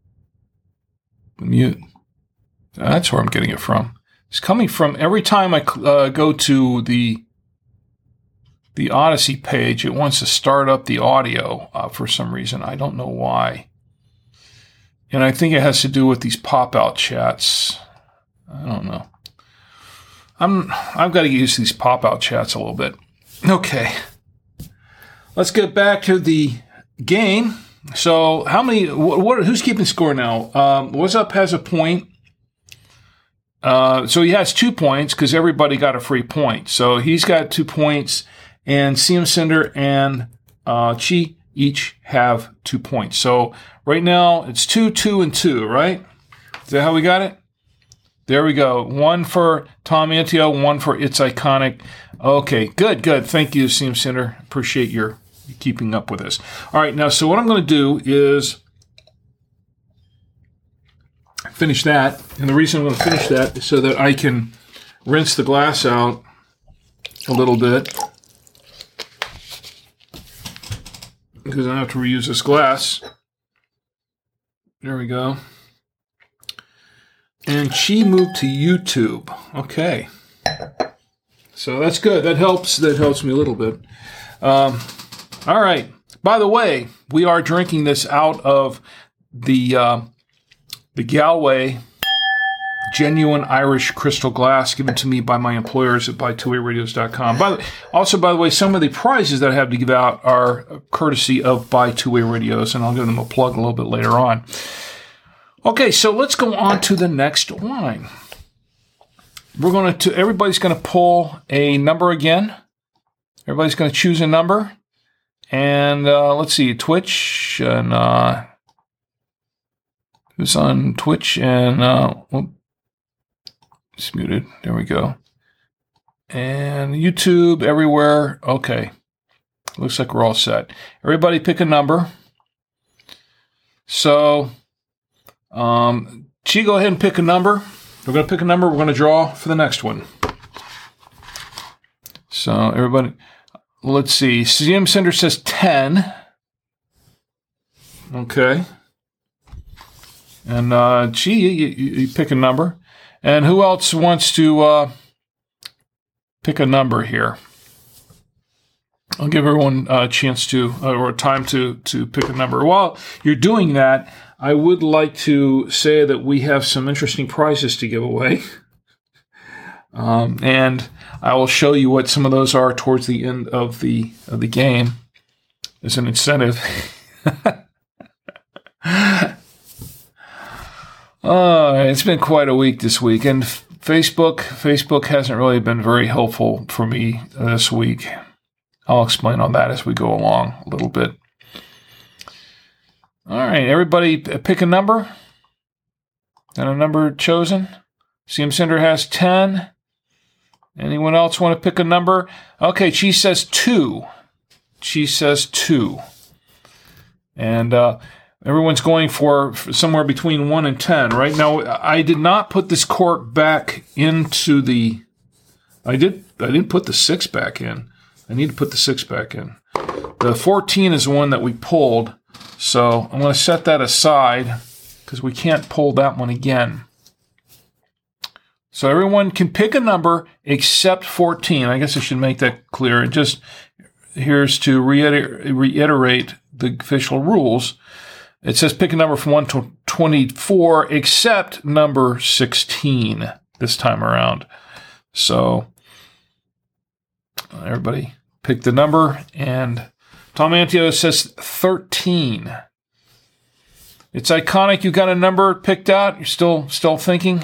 mute. That's where I'm getting it from. It's coming from every time I uh, go to the the Odyssey page, it wants to start up the audio uh, for some reason. I don't know why. And I think it has to do with these pop-out chats. I don't know. I'm, I've got to get used to these pop-out chats a little bit. Okay. Let's get back to the game. So how many, what, what who's keeping score now? Um, What's Up has a point. Uh, so he has two points because everybody got a free point. So he's got two points, and C M Cinder and uh, Chi each have two points. So right now it's two, two, and two, right? Is that how we got it? There we go. One for Tom Antio, one for It's Iconic. Okay, good, good. Thank you, C M Cinder. Appreciate your keeping up with this. All right, now, so what I'm going to do is finish that. And the reason I'm going to finish that is so that I can rinse the glass out a little bit, because I have to reuse this glass. There we go. And Chi moved to YouTube. Okay. So that's good. That helps. That helps me a little bit. Um, all right. By the way, we are drinking this out of the uh, the Galway genuine Irish crystal glass given to me by my employers at buy two way radios dot com. By the, also, by the way, some of the prizes that I have to give out are courtesy of Buy Two Way Radios, and I'll give them a plug a little bit later on. Okay, so let's go on to the next wine. We're going to, everybody's going to pull a number again. Everybody's going to choose a number. And uh, let's see, Twitch, and uh, who's on Twitch? And, uh, whoop, it's muted. There we go. And YouTube, everywhere. Okay. Looks like we're all set. Everybody pick a number. So, um, Chi, go ahead and pick a number. We're going to pick a number. We're going to draw for the next one. So, everybody, let's see. C M Cinder says ten. Okay. And uh, Chi, you, you, you pick a number. And who else wants to uh, pick a number here? I'll give everyone a chance to, uh, or time to, to pick a number. While you're doing that, I would like to say that we have some interesting prizes to give away. Um, and I will show you what some of those are towards the end of the of the game as an incentive. uh, it's been quite a week this week, and Facebook Facebook hasn't really been very helpful for me this week. I'll explain on that as we go along a little bit. All right, everybody pick a number. And a number chosen. C M Cinder has ten. Anyone else want to pick a number? Okay, Chi says two. Chi says two. And uh, Everyone's going for somewhere between one and ten, right? Now, I did not put this cork back into the... I did. I didn't put the six back in. I need to put the six back in. The fourteen is the one that we pulled, so I'm going to set that aside because we can't pull that one again. So everyone can pick a number except fourteen. I guess I should make that clear. And just here's to reiter- reiterate the official rules. It says pick a number from one to twenty-four except number sixteen this time around. So everybody pick the number, and Tom Antio says thirteen. It's iconic. You got a number picked out. You're still still thinking?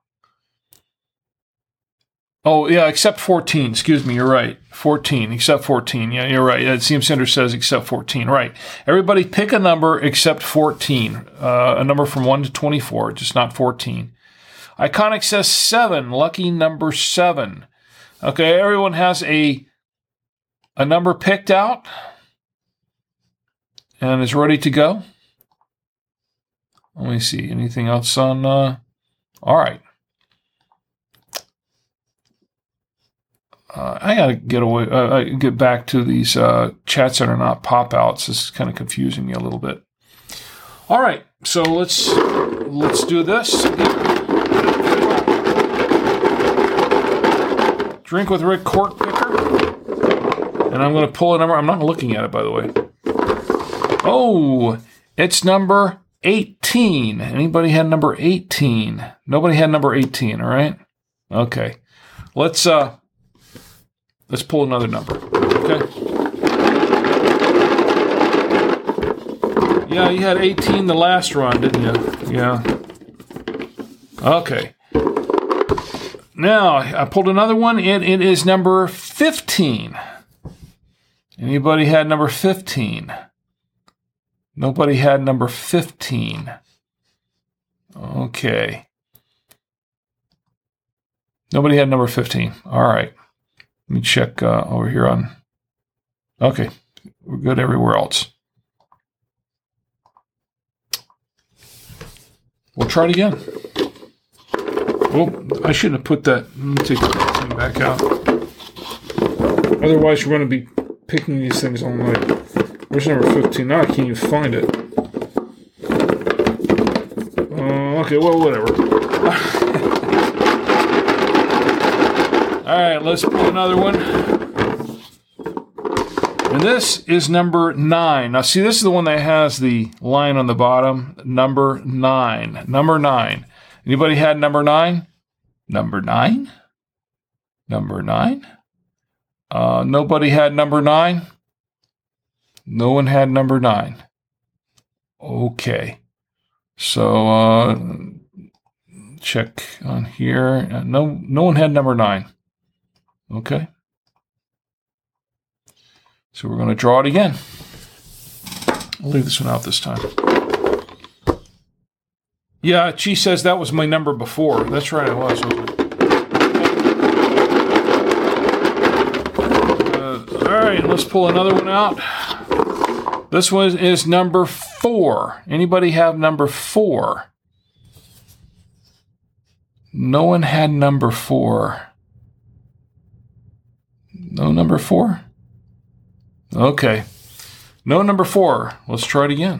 Oh, yeah, except fourteen. Excuse me, you're right. fourteen, except fourteen. Yeah, you're right. Yeah, C M Cinder says except fourteen. Right. Everybody pick a number except fourteen. Uh, a number from one to twenty-four, just not fourteen. Iconic says seven. Lucky number seven. Okay, everyone has a, a number picked out and is ready to go. Let me see. Anything else on... Uh, all right. Uh, I gotta get away, uh, get back to these uh, chats that are not pop-outs. This is kind of confusing me a little bit. All right, so let's let's do this. Drink with Rick Cork Picker, and I'm going to pull a number. I'm not looking at it, by the way. Oh, it's number eighteen. Anybody had number eighteen? Nobody had number eighteen. All right. Okay. Let's uh. Let's pull another number, okay? Yeah, you had eighteen the last run, didn't you? Yeah. Okay. Now, I pulled another one, and it is number fifteen. Anybody had number fifteen? Nobody had number fifteen. Okay. Nobody had number fifteen. All right. Let me check uh, over here on... Okay, we're good everywhere else. We'll try it again. Oh, I shouldn't have put that... Let me take that thing back out. Otherwise, we're going to be picking these things all night. Where's number fifteen? Now I can't even find it. Uh, okay, well, whatever. All right, let's pull another one. And this is number nine. Now, see, this is the one that has the line on the bottom. Number nine. Number nine. Anybody had number nine? Number nine? Number nine? Uh, nobody had number nine? No one had number nine. Okay. So, uh, check on here. Uh, no, no one had number nine. Okay. So we're going to draw it again. I'll leave this one out this time. Yeah, she says that was my number before. That's right, it was. Wasn't it? Uh, all right, let's pull another one out. This one is number four. Anybody have number four? No one had number four. No number four? Okay. No number four. Let's try it again.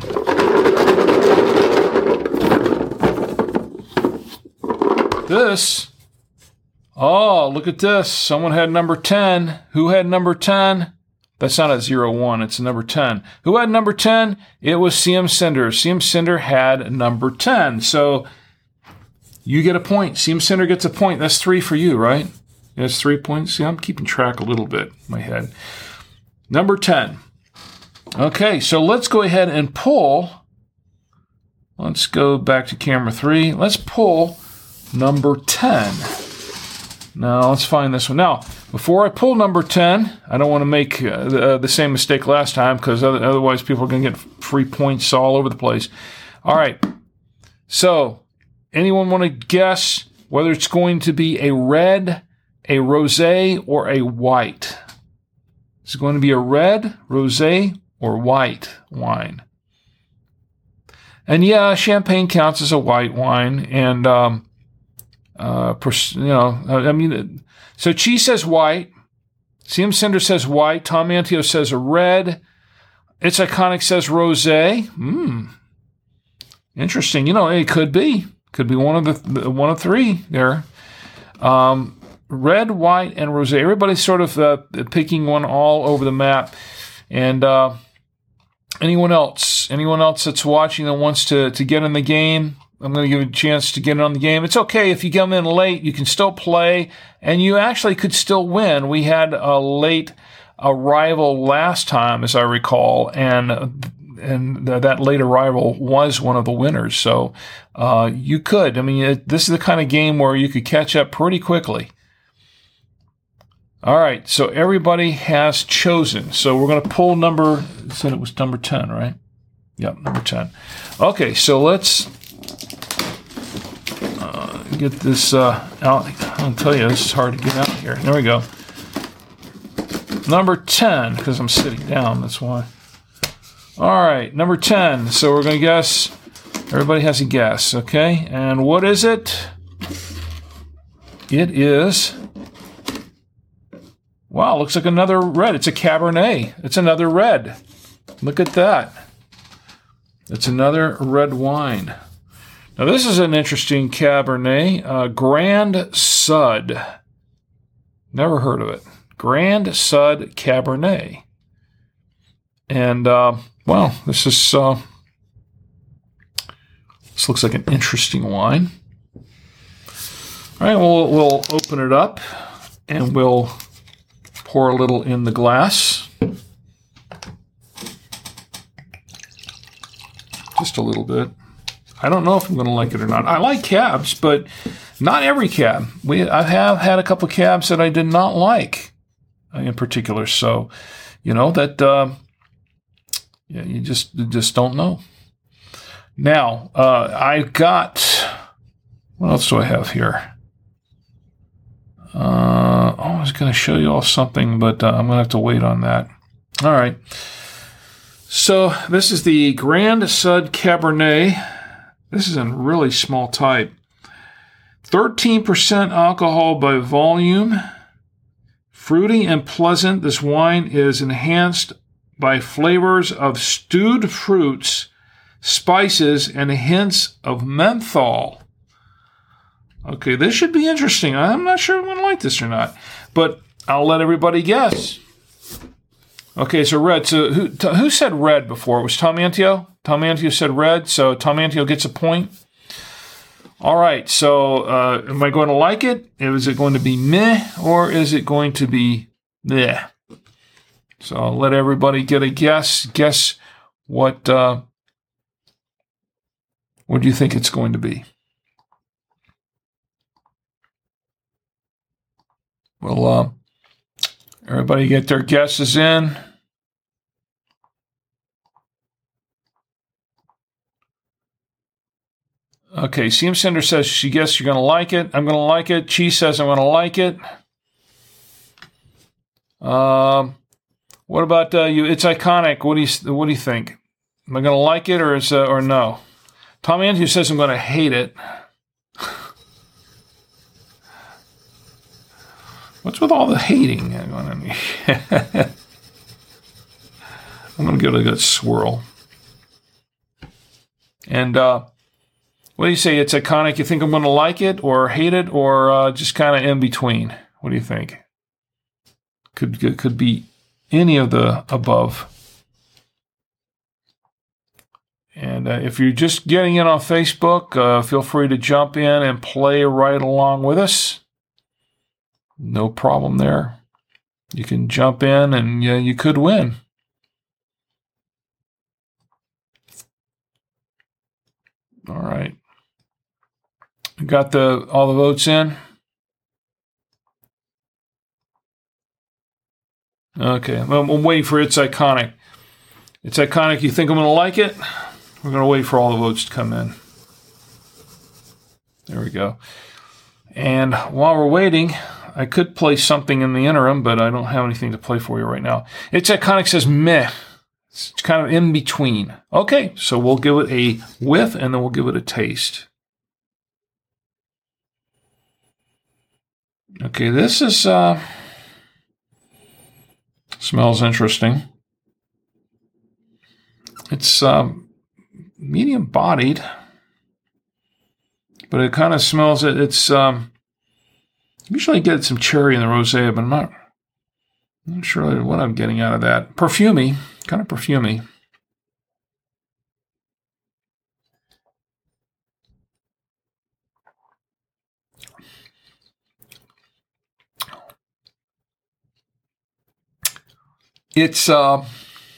This. Oh, look at this. Someone had number ten. Who had number ten? That's not a zero one. It's a number ten. Who had number ten? It was C M Cinder. C M Cinder had number ten. So you get a point. C M Cinder gets a point. That's three for you, right? That's three points. See, I'm keeping track a little bit in my head. Number ten. Okay, so let's go ahead and pull. Let's go back to camera three. Let's pull number ten. Now, let's find this one. Now, before I pull number ten, I don't want to make uh, the, uh, the same mistake last time because otherwise people are going to get free points all over the place. All right. So, anyone want to guess whether it's going to be a red, a rosé, or a white? Is it going to be a red, rosé, or white wine? And yeah, champagne counts as a white wine. And, um, uh, you know, I mean, so Chi says white. C M Cinder says white. Tom Antio says red. It's Iconic says rosé. Hmm. Interesting. You know, it could be. Could be one of the one of three there. Um, red, white, and rosé. Everybody's sort of uh, picking one all over the map. And uh, anyone else? Anyone else that's watching that wants to, to get in the game? I'm going to give you a chance to get in on the game. It's okay if you come in late. You can still play, and you actually could still win. We had a late arrival last time, as I recall, and and th- that late arrival was one of the winners. So uh, you could. I mean, it, this is the kind of game where you could catch up pretty quickly. All right, so everybody has chosen. So we're going to pull number, said it was number ten, right? Yep, number ten. Okay, so let's uh, get this uh, out. I'll tell you, this is hard to get out here. There we go. Number ten, because I'm sitting down, that's why. All right, number ten. So we're going to guess. Everybody has a guess, okay? And what is it? It is... Wow, looks like another red. It's a Cabernet. It's another red. Look at that. It's another red wine. Now, this is an interesting Cabernet. Uh, Grand Sud. Never heard of it. Grand Sud Cabernet. And, uh, well, this is, uh, this looks like an interesting wine. All right, well, we'll open it up and we'll pour a little in the glass. Just a little bit. I don't know if I'm going to like it or not. I like cabs, but not every cab. We I have had a couple of cabs that I did not like in particular. So, you know, that uh, yeah, you just you just don't know. Now, uh, I've got, what else do I have here? Uh, oh, I was going to show you all something, but uh, I'm going to have to wait on that. All right. So this is the Grand Sud Cabernet. This is in really small type. thirteen percent alcohol by volume. Fruity and pleasant. This wine is enhanced by flavors of stewed fruits, spices, and hints of menthol. Okay, this should be interesting. I'm not sure I'm going to like this or not, but I'll let everybody guess. Okay, so red. So who t- who said red before? It was Tom Antio? Tom Antio said red, so Tom Antio gets a point. All right, so uh, am I going to like it? Is it going to be meh, or is it going to be meh? So I'll let everybody get a guess. Guess what, uh, what do you think it's going to be? Well, uh, everybody get their guesses in. Okay, C M Cinder says she guesses you're going to like it. I'm going to like it. Chi says I'm going to like it. Um, what about uh, you? It's Iconic. What do you What do you think? Am I going to like it or is uh, or no? Tom Andrew says I'm going to hate it. What's with all the hating? I'm going to give it a good swirl. And uh, what do you say? It's Iconic. You think I'm going to like it or hate it or uh, just kind of in between? What do you think? Could could be any of the above. And uh, if you're just getting in on Facebook, uh, feel free to jump in and play right along with us. No problem there. You can jump in and uh, you could win. All right. Got the all the votes in? Okay. I'm, I'm waiting for It's Iconic. It's Iconic. You think I'm going to like it? We're going to wait for all the votes to come in. There we go. And while we're waiting, I could play something in the interim, but I don't have anything to play for you right now. It's Iconic says meh. It's kind of in between. Okay, so we'll give it a whiff and then we'll give it a taste. Okay, this is, uh, smells interesting. It's um, medium bodied, but it kind of smells it. It's, um, usually I get some cherry in the rosé, but I'm not, I'm not sure what I'm getting out of that. Perfumey, kind of perfumey. It's, uh,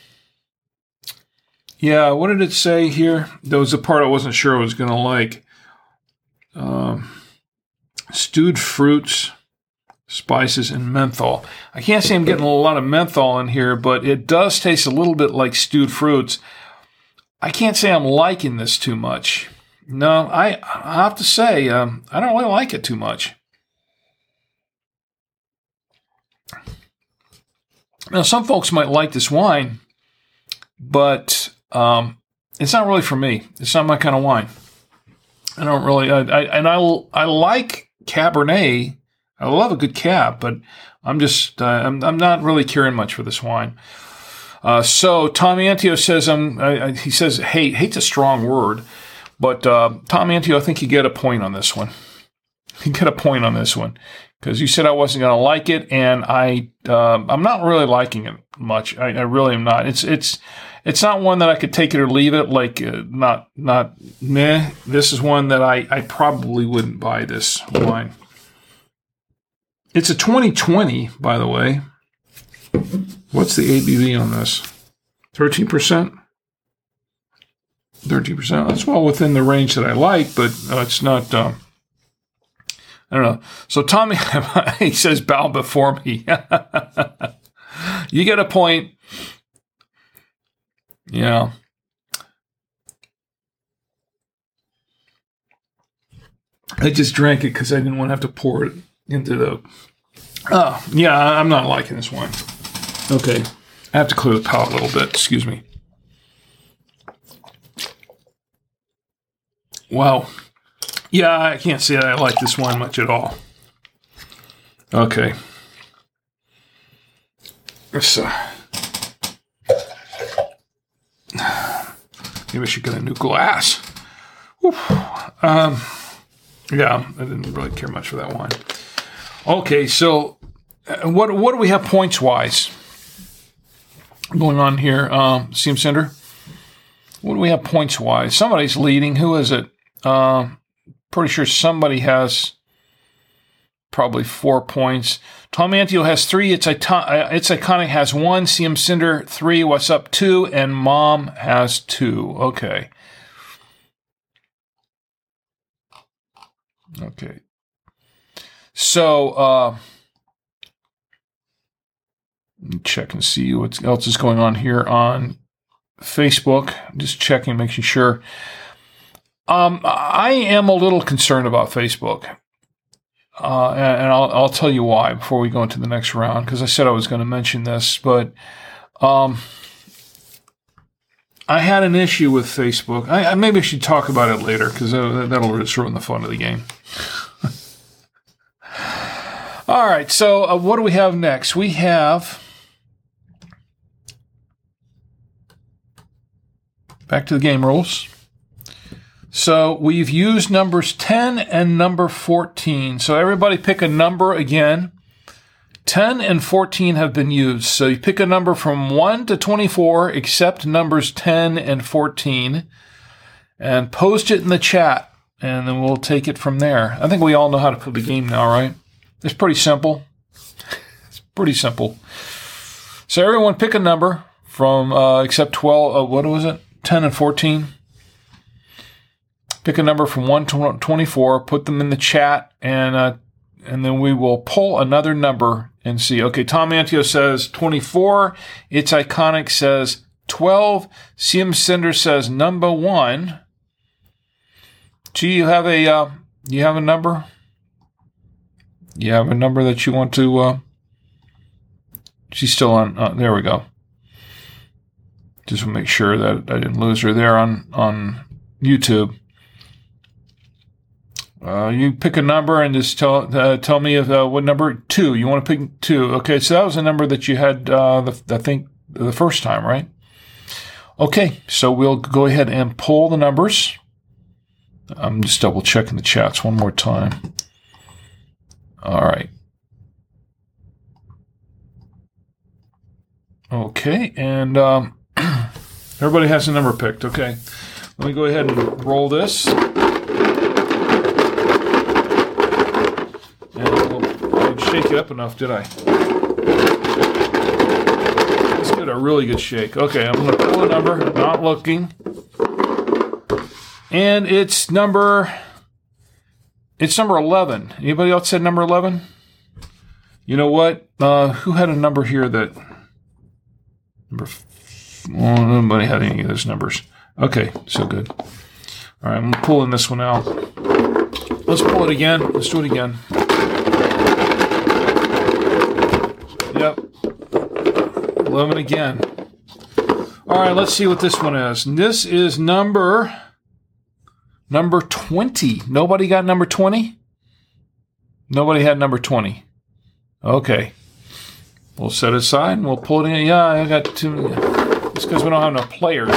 yeah, what did it say here? There was a part I wasn't sure I was going to like. Um, stewed fruits, spices, and menthol. I can't say I'm getting a lot of menthol in here, but it does taste a little bit like stewed fruits. I can't say I'm liking this too much. No, I, I have to say, um, I don't really like it too much. Now, some folks might like this wine, but um, it's not really for me. It's not my kind of wine. I don't really, I, I, and I, I like Cabernet. I love a good Cab, but I'm just, uh, I'm, I'm not really caring much for this wine. Uh, so Tom Antio says, um, I, I, he says, hate, hate's a strong word, but uh, Tom Antio, I think you get a point on this one. You get a point on this one. Because you said I wasn't going to like it, and I uh, I'm not really liking it much. I, I really am not. It's it's it's not one that I could take it or leave it. Like uh, not not meh. This is one that I, I probably wouldn't buy this wine. It's a twenty twenty, by the way. What's the A B V on this? Thirteen percent. Thirteen percent. That's well within the range that I like, but uh, it's not. Uh, I don't know. So Tommy, he says, bow before me. You get a point. Yeah. I just drank it because I didn't want to have to pour it into the... Oh, yeah, I'm not liking this wine. Okay. I have to clear the palate a little bit. Excuse me. Wow. Yeah, I can't say that I like this wine much at all. Okay. Let's, uh, maybe I should get a new glass. Whew. Um, yeah, I didn't really care much for that wine. Okay, so uh, what what do we have points-wise going on here? Um, Seam Cinder? What do we have points-wise? Somebody's leading. Who is it? Um... Pretty sure somebody has probably four points. Tom Antio has three. It's, icon- it's Iconic has one. C M Cinder, three. What's Up, two. And Mom has two. Okay. Okay. So, uh, let me check and see what else is going on here on Facebook. Just checking, making sure. Um, I am a little concerned about Facebook, uh, and, and I'll, I'll tell you why before we go into the next round, because I said I was going to mention this, but um, I had an issue with Facebook. I, I maybe I should talk about it later, because that, that'll just ruin the fun of the game. All right, so uh, what do we have next? We have... Back to the game rules. So we've used numbers ten and number fourteen. So everybody pick a number again. ten and fourteen have been used. So you pick a number from one to twenty-four, except numbers ten and fourteen, and post it in the chat, and then we'll take it from there. I think we all know how to play the game now, right? It's pretty simple. It's pretty simple. So everyone pick a number from, uh, except twelve, uh, what was it? ten and fourteen. Pick a number from one to twenty-four, put them in the chat, and uh, and then we will pull another number and see. Okay, Tom Antio says twenty-four. It's Iconic says twelve. C M Cinder says number one. Gee, you have a uh, you have a number? You have a number that you want to... Uh, she's still on. Uh, there we go. Just to make sure that I didn't lose her there on, on YouTube. Uh, you pick a number and just tell uh, tell me if, uh, what number. Two. You want to pick two. Okay, so that was a number that you had, uh, the, I think, the first time, right? Okay, so we'll go ahead and pull the numbers. I'm just double checking the chats one more time. All right. Okay, and um, everybody has a number picked. Okay, let me go ahead and roll this. Shake it up enough, did I? Let's give it a really good shake. Okay, I'm going to pull a number, not looking. And it's number, it's number eleven. Anybody else said number eleven? You know what? Uh, who had a number here that, number, well, nobody had any of those numbers. Okay, so good. All right, I'm pulling this one out. Let's pull it again. Let's do it again. Yep. eleven again. All right, let's see what this one is. This is number number twenty. Nobody got number twenty? Nobody had number twenty. Okay. We'll set it aside and we'll pull it in. Yeah, I got two. It's because we don't have enough players.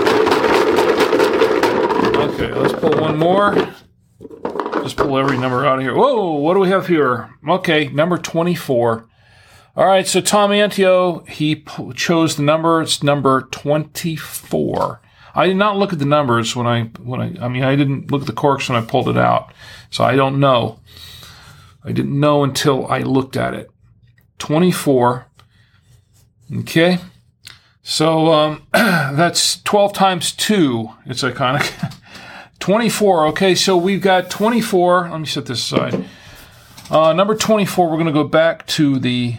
Okay, let's pull one more. Just pull every number out of here. Whoa, what do we have here? Okay, number twenty-four. All right, so Tom Antio, he p- chose the number. It's number twenty-four. I did not look at the numbers when I, when I, I mean, I didn't look at the corks when I pulled it out. So I don't know. I didn't know until I looked at it. twenty-four. Okay. So um, that's twelve times two. It's iconic. twenty-four. Okay, so we've got twenty-four. Let me set this aside. Uh, number twenty-four, we're going to go back to the...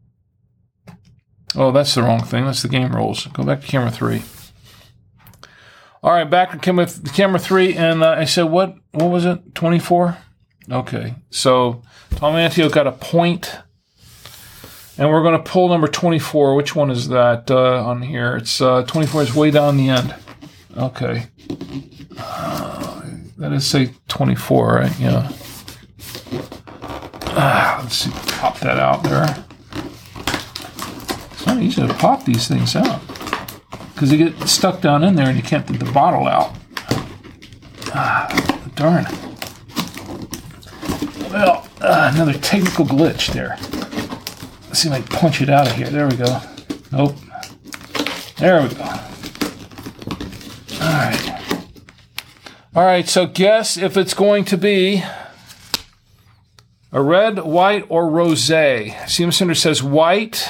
Oh, that's the wrong thing. That's the game rules. Go back to camera three. All right, back to camera, camera three, and uh, I said, what What was it? twenty-four? Okay, so Tom Antio got a point, and we're going to pull number twenty-four. Which one is that uh, on here? It's uh, twenty-four is way down the end. Okay. Uh, that is, say, twenty-four, right? Yeah. Uh, let's see. Pop that out there. It's not easy to pop these things out because they get stuck down in there and you can't get the bottle out. Ah, darn. Well, uh, another technical glitch there. Let's see if I can punch it out of here. There we go. Nope. There we go. All right. All right, so guess if it's going to be a red, white, or rosé. C M Center says white.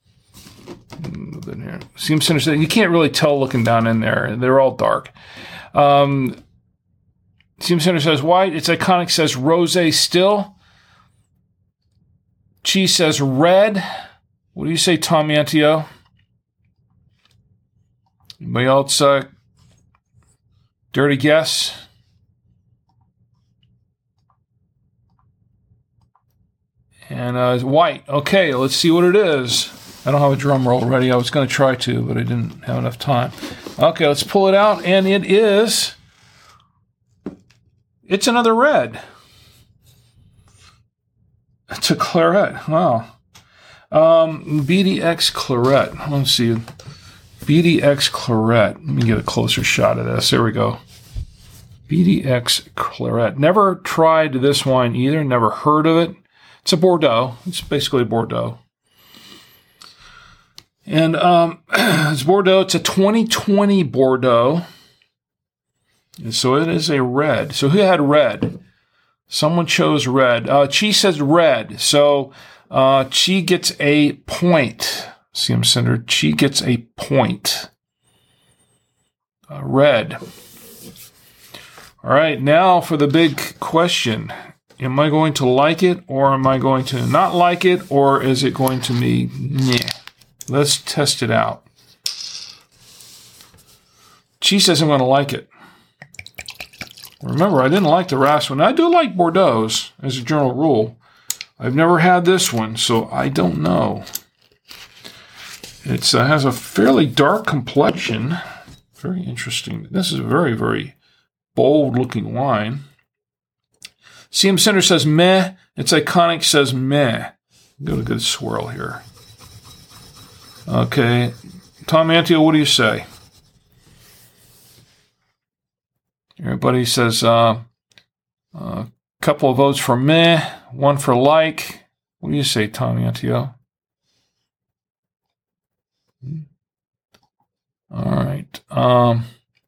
C M Center says you can't really tell looking down in there. They're all dark. Um, C M Center says white. It's iconic. Says rosé still. Chi says red. What do you say, Tom Antio? Anybody else? Uh, dirty guess. And uh, white. Okay, let's see what it is. I don't have a drum roll ready. I was going to try to, but I didn't have enough time. Okay, let's pull it out, and it is... It's another red. It's a claret. Wow. Um, B D X claret. Let's see. B D X claret. Let me get a closer shot of this. There we go. B D X claret. Never tried this wine either. Never heard of it. It's a Bordeaux. It's basically a Bordeaux. And um, it's Bordeaux. It's a twenty twenty Bordeaux. And so it is a red. So who had red? Someone chose red. Uh, Chi says red. So uh, Chi gets a point. C M Center. Chi gets a point. Uh, red. All right. Now for the big question. Am I going to like it or am I going to not like it? Or is it going to be, yeah. Let's test it out. Chi says I'm going to like it. Remember, I didn't like the last one. I do like Bordeaux as a general rule. I've never had this one, so I don't know. It uh, has a fairly dark complexion. Very interesting. This is a very, very bold-looking wine. C M Center says meh. It's Iconic says meh. Got a good swirl here. Okay. Tom Antio, what do you say? Everybody says a uh, uh, couple of votes for meh, one for like. What do you say, Tom Antio? All right. Um,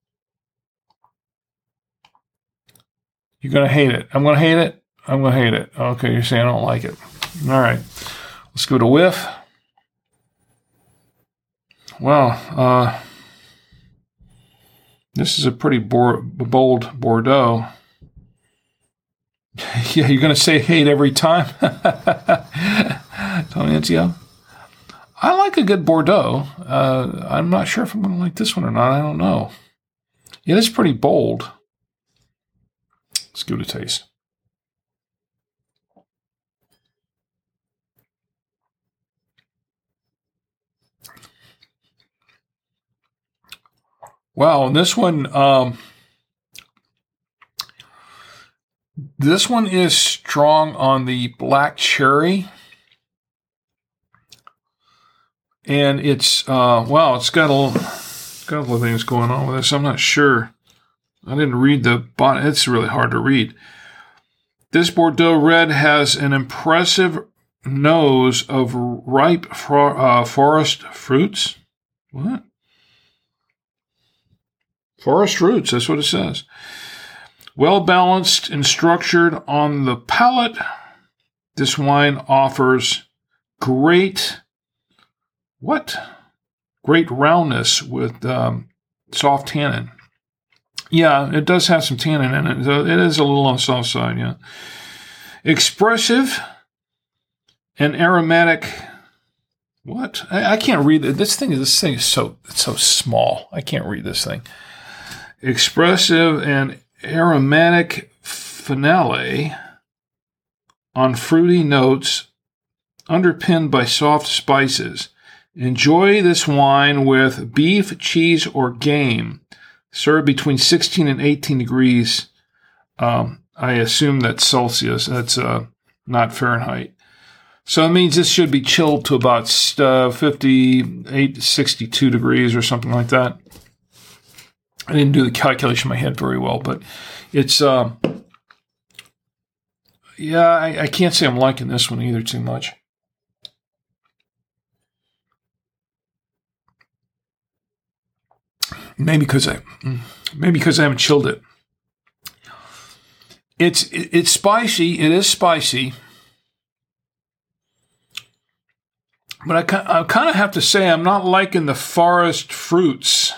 you're going to hate it. I'm going to hate it. I'm going to hate it. Okay, you're saying I don't like it. All right. Let's go to whiff. Well, uh, this is a pretty bo- bold Bordeaux. Yeah, you're going to say hate every time? Tom Antio? I like a good Bordeaux. Uh, I'm not sure if I'm going to like this one or not. I don't know. It is pretty bold. Let's give it a taste. Wow, and this one, um, this one is strong on the black cherry. And it's, uh, wow, it's got a, little, got a couple of things going on with this. I'm not sure. I didn't read the bottom. It's really hard to read. This Bordeaux red has an impressive nose of ripe for, uh, forest fruits. What? Forest fruits, that's what it says. Well balanced and structured on the palate. This wine offers great, what? Great roundness with um, soft tannin. Yeah, it does have some tannin in it. So it is a little on the soft side, yeah. Expressive and aromatic. What? I, I can't read it. This thing, this thing is so, it's so small. I can't read this thing. Expressive and aromatic finale on fruity notes underpinned by soft spices. Enjoy this wine with beef, cheese, or game. Served between sixteen and eighteen degrees. Um, I assume that's Celsius. That's uh, not Fahrenheit. So it means this should be chilled to about uh, fifty-eight, sixty-two degrees or something like that. I didn't do the calculation in my head very well, but it's, uh, yeah, I, I can't say I'm liking this one either too much. Maybe because I, maybe because I haven't chilled it. It's it, it's spicy. It is spicy, but I I kind of have to say I'm not liking the forest fruits.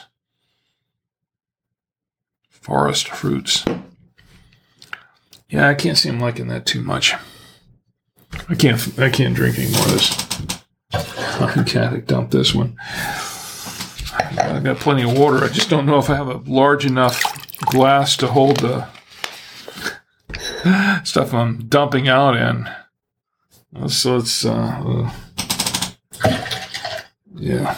Forest fruits. Yeah, I can't see I'm liking that too much. I can't. I can't drink any more of this. I can't dump this one. I've got plenty of water. I just don't know if I have a large enough glass to hold the stuff I'm dumping out in. So it's, uh, uh, yeah.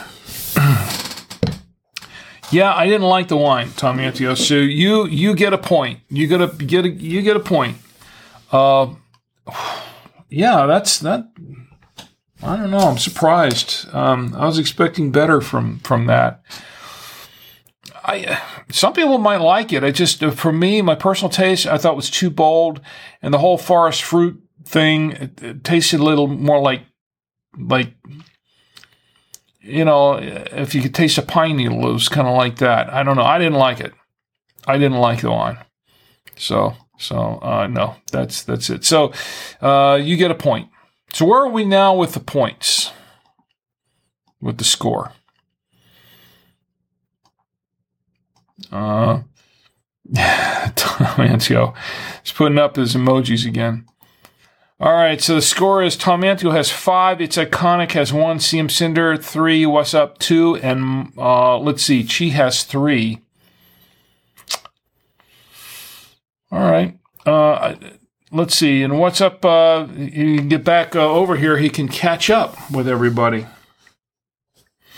Yeah, I didn't like the wine, Tom Antio. So you you get a point. You get a get a you get a point. Uh, yeah, that's that. I don't know. I'm surprised. Um, I was expecting better from from that. I some people might like it. I just, for me, my personal taste, I thought was too bold, and the whole forest fruit thing it, it tasted a little more like like you know, if you could taste a pine needle, it was kind of like that. I don't know. I didn't like it. I didn't like the wine. So so uh, no, that's that's it. So uh, you get a point. So where are we now with the points? With the score? Uh, Tom Antio is putting up his emojis again. All right, so the score is Tom Antio has five. It's Iconic has one. C M Cinder three. What's Up two. And uh, let's see, Chi has three. All right. Uh, let's see. And What's Up? Uh, you can get back uh, over here. He can catch up with everybody.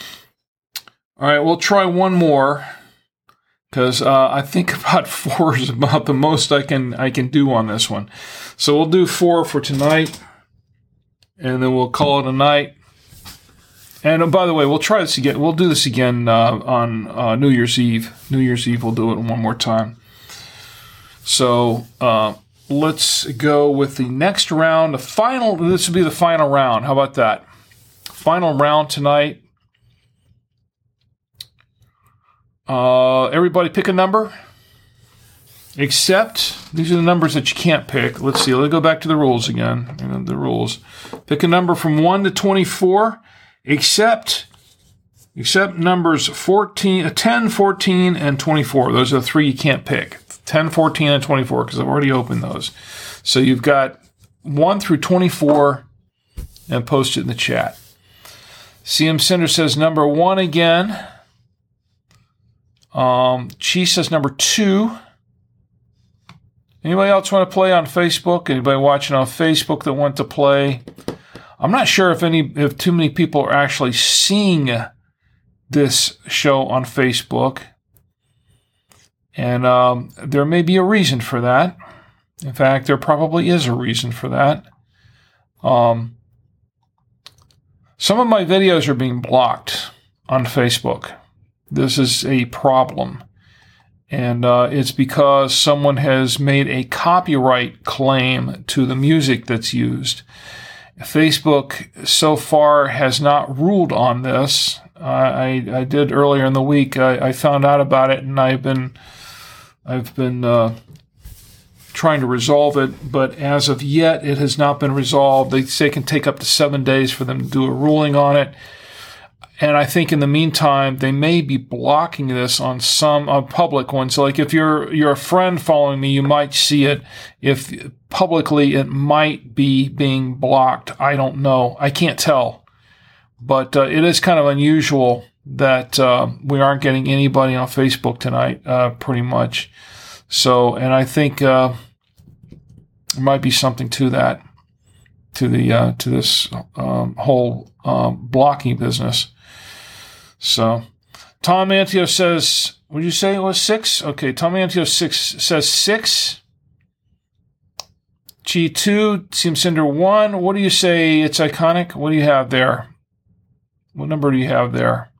All right, we'll try one more because uh, I think about four is about the most I can I can do on this one. So we'll do four for tonight, and then we'll call it a night. And uh, by the way, we'll try this again. We'll do this again uh, on uh, New Year's Eve. New Year's Eve, we'll do it one more time. So uh, let's go with the next round. The final. This will be the final round. How about that? Final round tonight. Uh, everybody pick a number. Except, these are the numbers that you can't pick. Let's see. Let's go back to the rules again. You know, the rules. Pick a number from one to twenty-four. Except, except numbers fourteen, ten, fourteen, and twenty-four. Those are the three you can't pick. ten, fourteen, and twenty-four, because I've already opened those. So you've got one through twenty-four, and post it in the chat. C M Cinder says number one again. Um, Chi says number two. Anybody else want to play on Facebook? Anybody watching on Facebook that want to play? I'm not sure if any, if too many people are actually seeing this show on Facebook, and um, there may be a reason for that. In fact, there probably is a reason for that. Um, some of my videos are being blocked on Facebook. This is a problem. And uh, it's because someone has made a copyright claim to the music that's used. Facebook so far has not ruled on this. Uh, I, I did earlier in the week. I, I found out about it, and I've been I've been uh, trying to resolve it. But as of yet, it has not been resolved. They say it can take up to seven days for them to do a ruling on it. And I think in the meantime, they may be blocking this on some uh, public ones. So like if you're you're a friend following me, you might see it. If publicly it might be being blocked, I don't know. I can't tell. But uh, it is kind of unusual that uh, we aren't getting anybody on Facebook tonight, uh, pretty much. So, and I think uh, there might be something to that, to the uh, to this um, whole um, blocking business. So, Tom Antio says, what did you say it was six? Okay, Tom Antio six says six. Chi two, Team Cinder one. What do you say? It's iconic. What do you have there? What number do you have there?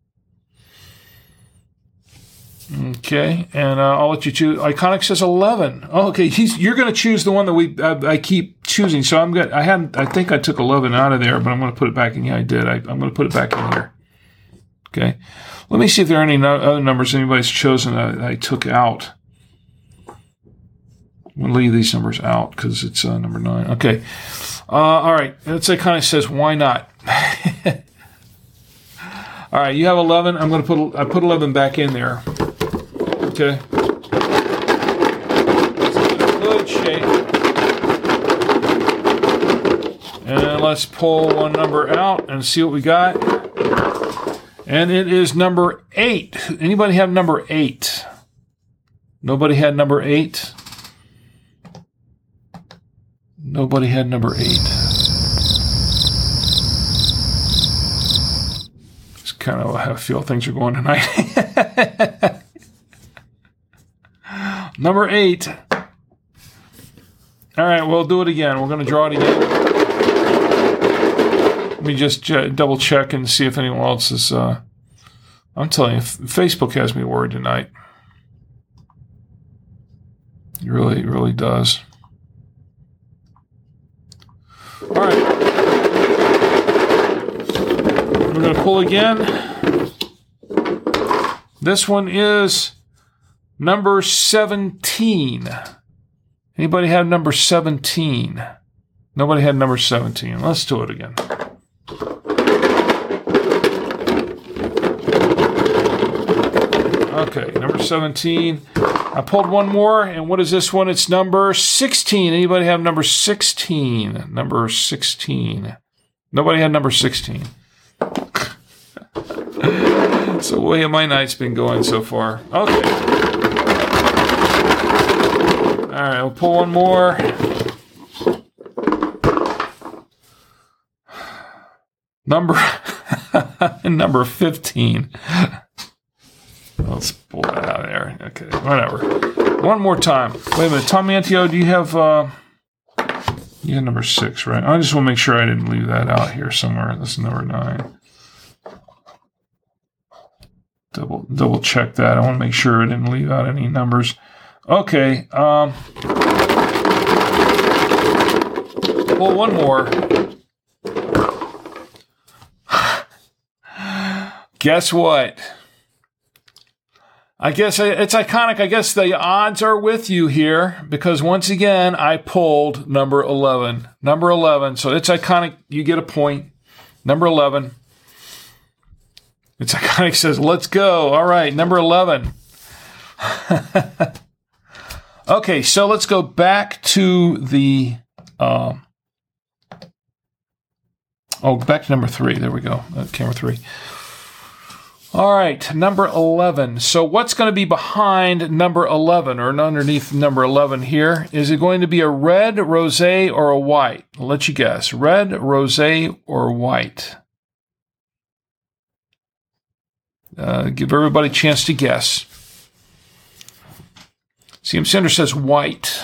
Okay, and uh, I'll let you choose. Iconic says eleven. Oh, okay, he's, you're going to choose the one that we I, I keep choosing. So I'm good. I hadn't. I think I took eleven out of there, but I'm going to put it back in. Yeah, I did. I, I'm going to put it back in here. Okay, let me see if there are any no- other numbers anybody's chosen that I took out. I'm going to leave these numbers out because it's uh, number nine. Okay, uh, all right. It's it kind of says why not. All right, you have eleven. I'm going to put I put eleven back in there. Okay. It's in a good shape. And let's pull one number out and see what we got. And it is number eight. Anybody have number eight? Nobody had number eight? Nobody had number eight. It's kind of how I feel things are going tonight. Number eight. All right, we'll do it again. We're going to draw it again. Let me just uh, double check and see if anyone else is. Uh, I'm telling you, Facebook has me worried tonight. It really, it really does. All right. We're going to pull again. This one is number seventeen. Anybody have number seventeen? Nobody had number seventeen. Let's do it again. Okay, number seventeen. I pulled one more, and what is this one? It's number sixteen. Anybody have number sixteen? Number sixteen. Nobody had number sixteen. That's the way my night's been going so far. Okay. All right, we'll pull one more. Number Number fifteen. Let's pull that out of there. Okay, whatever. One more time. Wait a minute. Tom Antio, do you have... Uh, you have number six, right? I just want to make sure I didn't leave that out here somewhere. This is number nine. Double double check that. I want to make sure I didn't leave out any numbers. Okay. Um, well, one more. Guess what? I guess it's iconic. I guess the odds are with you here because once again, I pulled number eleven. Number eleven. So it's iconic. You get a point. Number eleven. It's iconic says, let's go. All right. Number eleven. Okay. So let's go back to the, um, oh, back to number three. There we go. Uh, camera three. All right, number eleven. So what's going to be behind number eleven or underneath number eleven here? Is it going to be a red, rosé, or a white? I'll let you guess. Red, rosé, or white? Uh, give everybody a chance to guess. C M Cinder says white.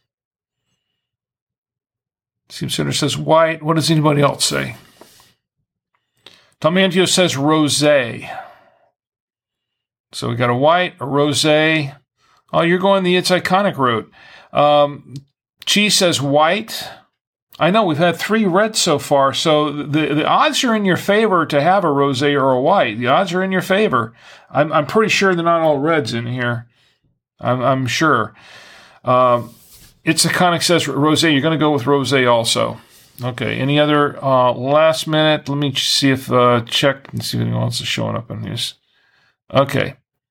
C M Cinder says white. What does anybody else say? Tom Antio says rosé. So we got a white, a rosé. Oh, you're going the It's Iconic route. Um, Chi says white. I know we've had three reds so far, so the, the odds are in your favor to have a rosé or a white. The odds are in your favor. I'm, I'm pretty sure they're not all reds in here. I'm, I'm sure. Um, It's Iconic says rosé. You're going to go with rosé also. Okay. Any other uh, last minute? Let me see if uh, check and see if anyone else is showing up on this. Okay.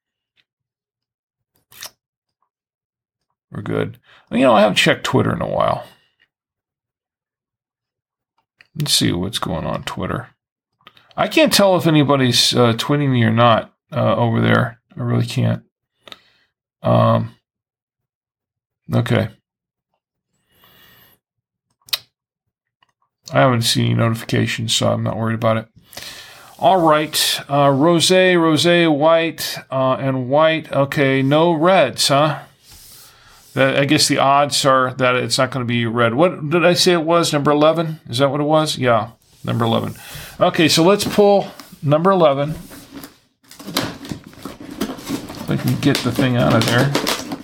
We're good. Well, you know, I haven't checked Twitter in a while. Let's see what's going on Twitter. I can't tell if anybody's uh, tweeting me or not uh, over there. I really can't. Um. Okay. I haven't seen any notifications, so I'm not worried about it. All right. Uh, rosé, rosé, white, uh, and white. Okay, no reds, huh? That, I guess the odds are that it's not going to be red. What did I say it was? Number eleven? Is that what it was? Yeah, number eleven. Okay, so let's pull number eleven. If I can get the thing out of there.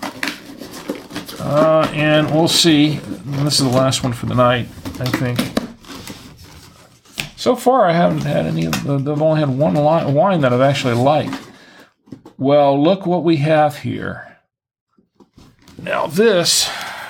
Uh, and we'll see. This is the last one for the night, I think. So far, I haven't had any of the, I've only had one wine that I've actually liked. Well, look what we have here. Now this,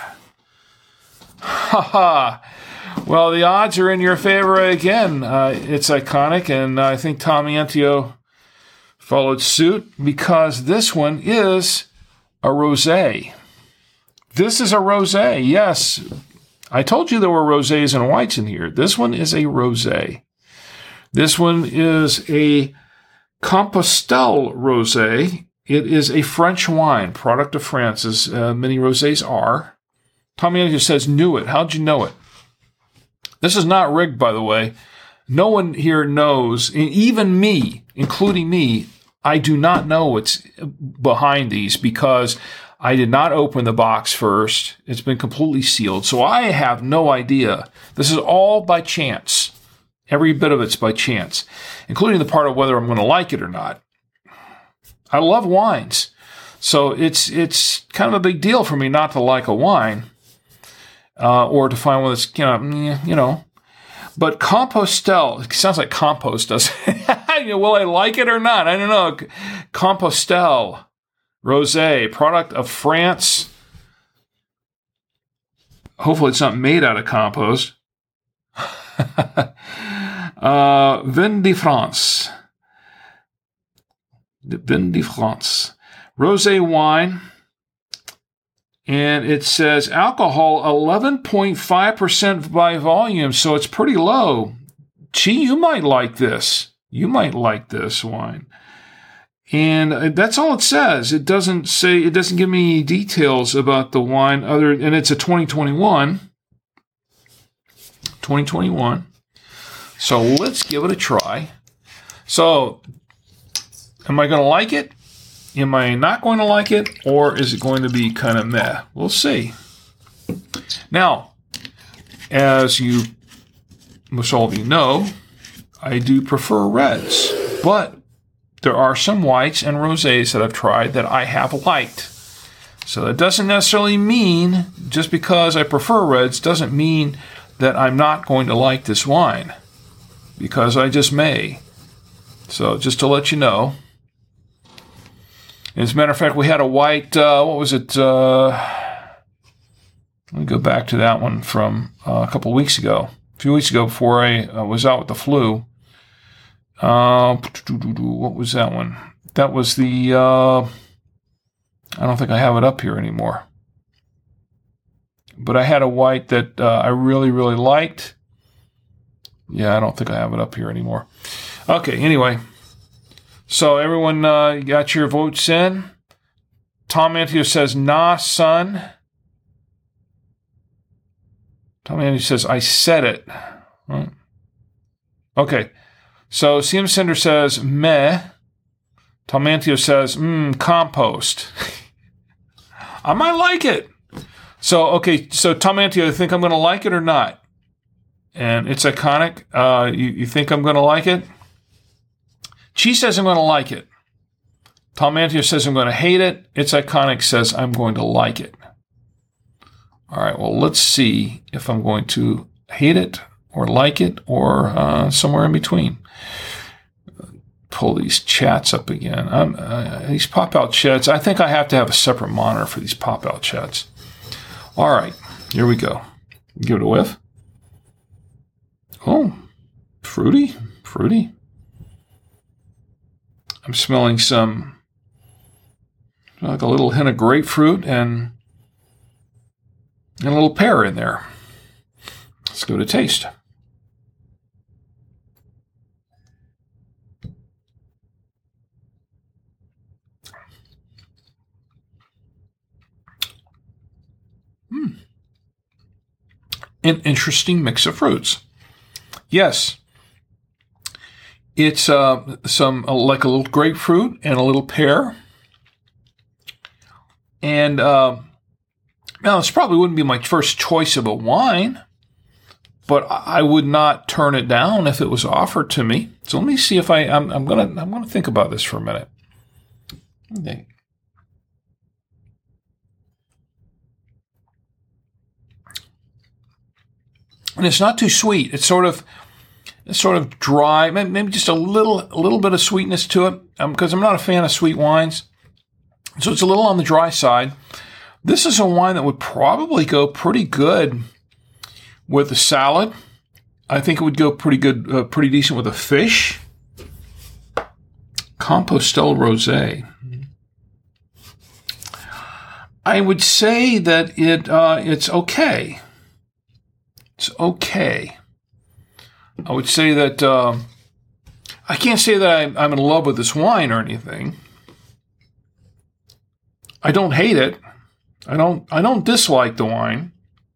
haha, well, the odds are in your favor again. Uh, it's Iconic, and I think Tom Antio followed suit because this one is a rosé. This is a rosé, yes. I told you there were rosés and whites in here. This one is a rosé. This one is a Compostelle rosé. It is a French wine, product of France, as uh, many rosés are. Tom Antio says, knew it. How'd you know it? This is not rigged, by the way. No one here knows, even me, including me, I do not know what's behind these because I did not open the box first. It's been completely sealed. So I have no idea. This is all by chance. Every bit of it's by chance, including the part of whether I'm going to like it or not. I love wines. So it's it's kind of a big deal for me not to like a wine uh, or to find one that's, you know, you know. But Compostelle, it sounds like compost, doesn't it? Will I like it or not? I don't know. Compostelle Rosé, product of France. Hopefully it's not made out of compost. uh, Vin de France. Vin de France. Rosé wine. And it says alcohol eleven point five percent by volume, so it's pretty low. Gee, you might like this. You might like this wine. And that's all it says. It doesn't say, it doesn't give me any details about the wine other, and it's a twenty twenty-one. twenty twenty-one. So let's give it a try. So, am I going to like it? Am I not going to like it? Or is it going to be kind of meh? We'll see. Now, as you, most all of you know, I do prefer reds. But there are some whites and rosés that I've tried that I have liked. So that doesn't necessarily mean, just because I prefer reds, doesn't mean that I'm not going to like this wine. Because I just may. So just to let you know. As a matter of fact, we had a white, uh, what was it? Uh, let me go back to that one from uh, a couple weeks ago. A few weeks ago before I uh, was out with the flu. Uh, what was that one? That was the, uh, I don't think I have it up here anymore. But I had a white that uh, I really, really liked. Yeah, I don't think I have it up here anymore. Okay, anyway. So everyone uh, got your votes in. Tom Antio says, nah, son. Tom Antio says, I said it. Okay. So C M Cinder says, meh. Tom Antio says, mmm, compost. I might like it. So, okay, so Tom Antio, you think I'm going to like it or not? And it's iconic. Uh, you, you think I'm going to like it? Chi says I'm going to like it. Tom Antio says I'm going to hate it. It's iconic says I'm going to like it. All right, well, let's see if I'm going to hate it or like it or uh, somewhere in between. Pull these chats up again. Um, uh, these pop-out chats, I think I have to have a separate monitor for these pop-out chats. All right, here we go. Give it a whiff. Oh, fruity, fruity. I'm smelling some, like a little hint of grapefruit and, and a little pear in there. Let's go to taste. Hmm. An interesting mix of fruits. Yes. It's uh, some uh, like a little grapefruit and a little pear. And uh, now this probably wouldn't be my first choice of a wine, but I would not turn it down if it was offered to me. So let me see if I I'm, I'm gonna I'm gonna think about this for a minute. Okay. And it's not too sweet. It's sort of It's sort of dry, maybe just a little, a little bit of sweetness to it, because um, I'm not a fan of sweet wines. So it's a little on the dry side. This is a wine that would probably go pretty good with a salad. I think it would go pretty good, uh, pretty decent with a fish. Compostelle Rosé. I would say that it uh, it's okay. It's okay. I would say that uh, I can't say that I'm, I'm in love with this wine or anything. I don't hate it. I don't. I don't dislike the wine.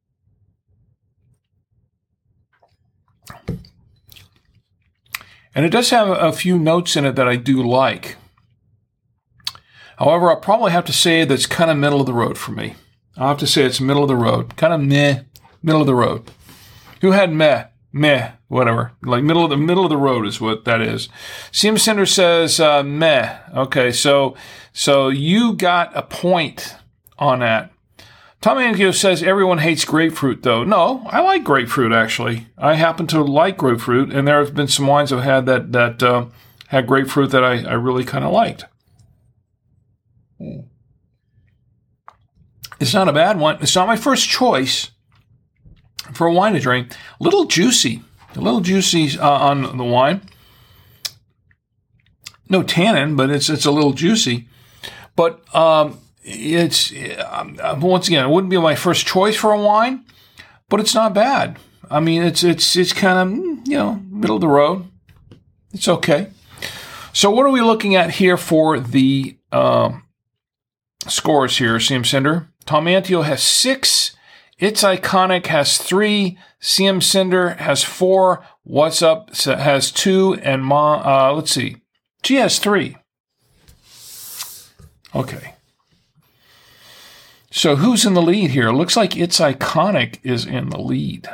And it does have a few notes in it that I do like. However, I'll probably have to say that it's kind of middle of the road for me. I'll have to say it's middle of the road. Kind of meh, middle of the road. Who had meh? Meh, whatever. Like middle of the middle of the road is what that is. C M Cinder says uh, meh. Okay, so so you got a point on that. Tom Antio says everyone hates grapefruit, though. No, I like grapefruit, actually. I happen to like grapefruit, and there have been some wines I've had that, that uh, had grapefruit that I, I really kind of liked. It's not a bad one. It's not my first choice for a wine to drink. A little juicy. A little juicy uh, on the wine. No tannin, but it's it's a little juicy. But um, it's, uh, once again, it wouldn't be my first choice for a wine, but it's not bad. I mean, it's it's it's kind of, you know, middle of the road. It's okay. So what are we looking at here for the uh, scores here, C M Cinder? Tom Antio has six It's Iconic has three. C M Cinder has four. What's Up has two. And Ma, uh, let's see. She has three. Okay. So who's in the lead here? Looks like It's Iconic is in the lead.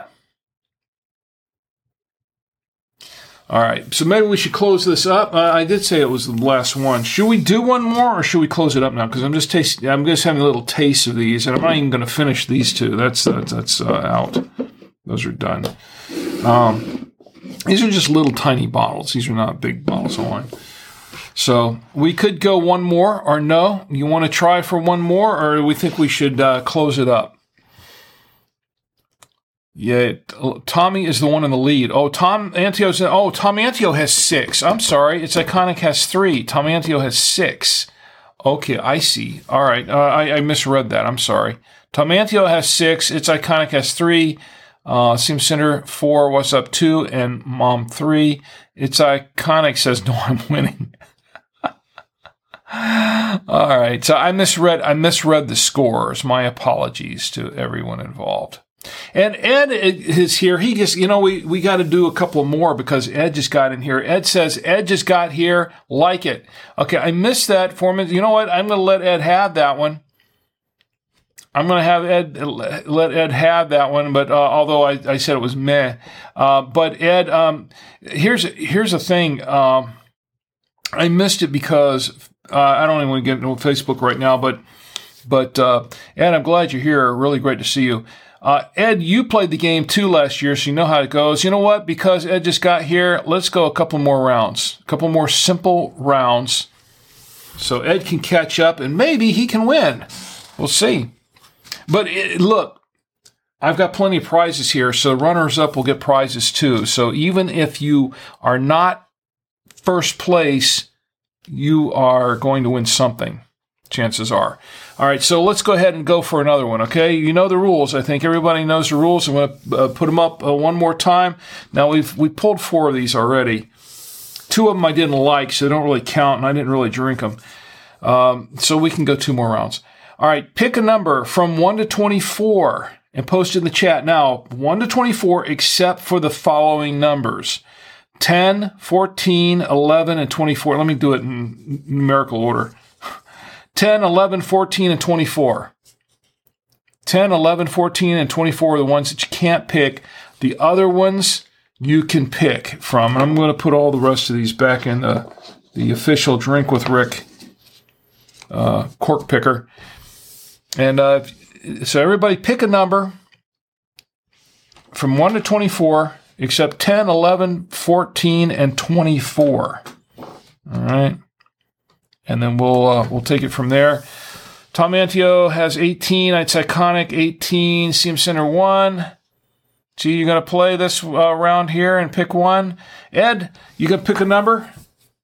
All right, so maybe we should close this up. Uh, I did say it was the last one. Should we do one more, or should we close it up now? Because I'm just tasting. I'm just having a little taste of these, and I'm not even going to finish these two. That's that's, that's uh, out. Those are done. Um, these are just little tiny bottles. These are not big bottles of wine. So we could go one more, or no? You want to try for one more, or do we think we should uh, close it up? Yeah, Tommy is the one in the lead. Oh, Tom Antio's. Oh, Tom Antio has six. I'm sorry. It's Iconic has three. Tom Antio has six. Okay, I see. All right, uh, I, I misread that. I'm sorry. Tom Antio has six. It's Iconic has three. Uh, Sim Center four. What's Up two and Mom three. It's Iconic says no. I'm winning. All right, so I misread. I misread the scores. My apologies to everyone involved. And Ed is here. He just, you know, we, we got to do a couple more because Ed just got in here. Ed says, Ed just got here. Like it. Okay, I missed that for me. You know what? I'm going to let Ed have that one. I'm going to have Ed, let Ed have that one, but uh, although I, I said it was meh. Uh, but Ed, um, here's, here's the thing. Um, I missed it because uh, I don't even want to get into Facebook right now, but, but uh, Ed, I'm glad you're here. Really great to see you. Uh, Ed, you played the game too last year, so you know how it goes. You know what? Because Ed just got here, let's go a couple more rounds. A couple more simple rounds. So Ed can catch up, and maybe he can win. We'll see. But it, look, I've got plenty of prizes here, so runners-up will get prizes too. So even if you are not first place, you are going to win something. Chances are. All right, so let's go ahead and go for another one, okay? You know the rules. I think everybody knows the rules. I'm going to uh, put them up uh, one more time. Now, we've we pulled four of these already. Two of them I didn't like, so they don't really count, and I didn't really drink them. Um, so we can go two more rounds. All right, pick a number from one to twenty-four and post it in the chat now. one to twenty-four except for the following numbers. ten, fourteen, eleven, and twenty-four. Let me do it in numerical order. ten, eleven, fourteen, and twenty-four. ten, eleven, fourteen, and twenty-four are the ones that you can't pick. The other ones you can pick from. And I'm going to put all the rest of these back in the, the official Drink with Rick uh, cork picker. And uh, so everybody pick a number from one to twenty-four, except ten, eleven, fourteen, and twenty-four. All right. And then we'll uh, we'll take it from there. Tom Antio has eighteen. It's Iconic eighteen. C M Center one. Gee, you're going to play this uh, round here and pick one. Ed, you going to pick a number?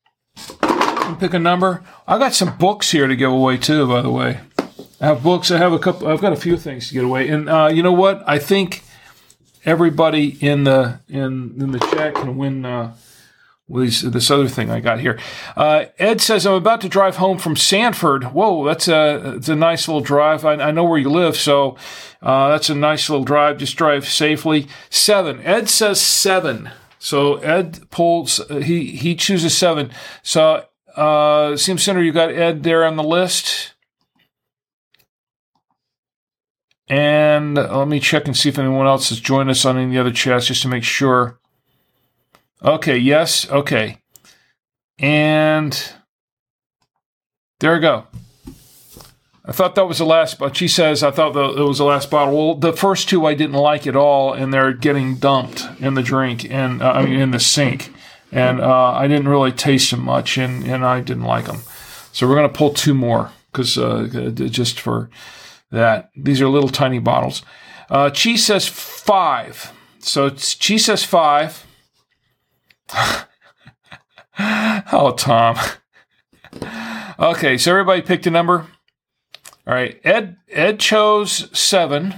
You pick a number. I got some books here to give away too, by the way. I have books. I have a couple. I've got a few things to give away. And uh, you know what? I think everybody in the in in the chat can win. Uh, With this other thing I got here. Uh, Ed says, I'm about to drive home from Sanford. Whoa, that's a, it's a nice little drive. I, I know where you live, so uh, that's a nice little drive. Just drive safely. Seven. Ed says seven. So Ed pulls, he, he chooses seven. So, uh, Sim Center, you got Ed there on the list. And let me check and see if anyone else has joined us on any of the other chats just to make sure. Okay, yes, okay. And there we go. I thought that was the last, but she says, I thought that it was the last bottle. Well, the first two I didn't like at all, and they're getting dumped in the drink, and uh, I mean, in the sink. And uh, I didn't really taste them much, and, and I didn't like them. So we're going to pull two more, because uh, just for that. These are little tiny bottles. Uh, Chi says five. So Chi says five. Oh, Tom. Okay, so everybody picked a number. All right, Ed Ed chose seven.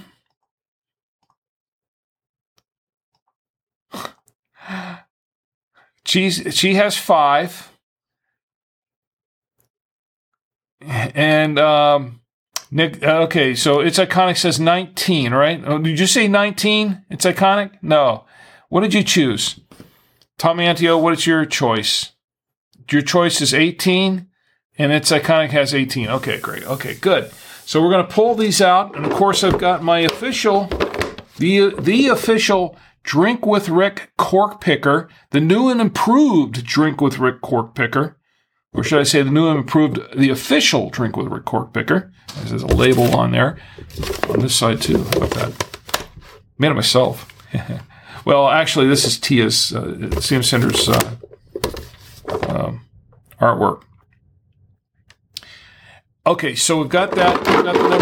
She's, she has five. And um, Nick, okay, so It's Iconic says nineteen, right? Oh, did you say nineteen? It's Iconic? No. What did you choose? Tom Antio, what is your choice? Your choice is eighteen, and It's Iconic has eighteen. Okay, great. Okay, good. So we're going to pull these out, and of course I've got my official, the the official Drink with Rick cork picker, the new and improved Drink with Rick cork picker. Or should I say the new and improved, the official Drink with Rick cork picker. There's a label on there. On this side, too. How about that? Made it myself. Well, actually, this is Tia's, uh, C M Cinder's uh, um, artwork. Okay, so we've got that. We've got the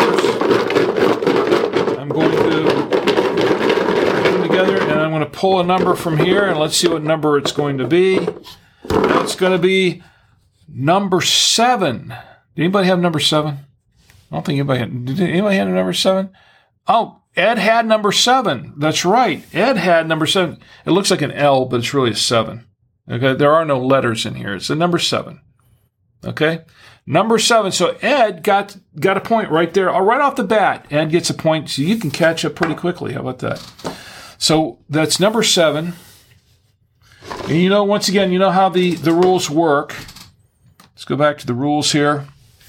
numbers. I'm going to put them together, and I'm going to pull a number from here, and let's see what number it's going to be. It's going to be number seven. Did anybody have number seven? I don't think anybody had. Did anybody have a number seven? Oh, Ed had number seven. That's right. Ed had number seven. It looks like an L, but it's really a seven. Okay, there are no letters in here. It's a number seven. Okay, number seven. So Ed got got a point right there. Oh, right off the bat, Ed gets a point. So you can catch up pretty quickly. How about that? So that's number seven. And you know, once again, you know how the, the rules work. Let's go back to the rules here.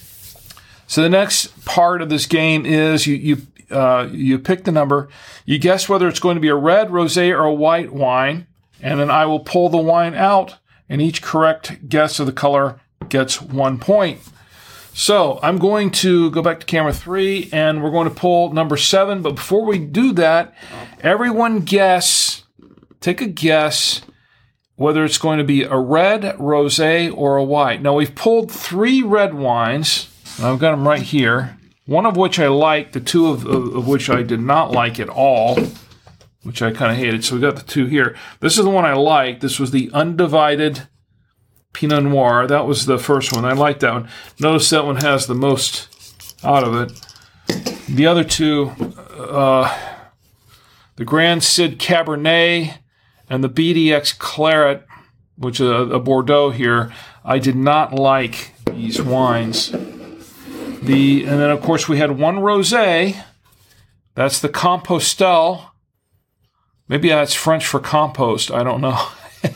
So the next part of this game is you you uh, you pick the number. You guess whether it's going to be a red, rosé, or a white wine. And then I will pull the wine out, and each correct guess of the color gets one point. So I'm going to go back to camera three, and we're going to pull number seven. But before we do that, everyone guess, take a guess, whether it's going to be a red, rosé, or a white. Now, we've pulled three red wines. I've got them right here, one of which I like, the two of, of, of which I did not like at all, which I kind of hated. So we got the two here. This is the one I liked. This was the Undivided Pinot Noir. That was the first one. I like that one. Notice that one has the most out of it. The other two, uh, the Grand Cid Cabernet and the B D X Claret, which is a, a Bordeaux here, I did not like these wines. The and then, of course, we had one rosé. That's the Compostelle. Maybe that's French for compost. I don't know.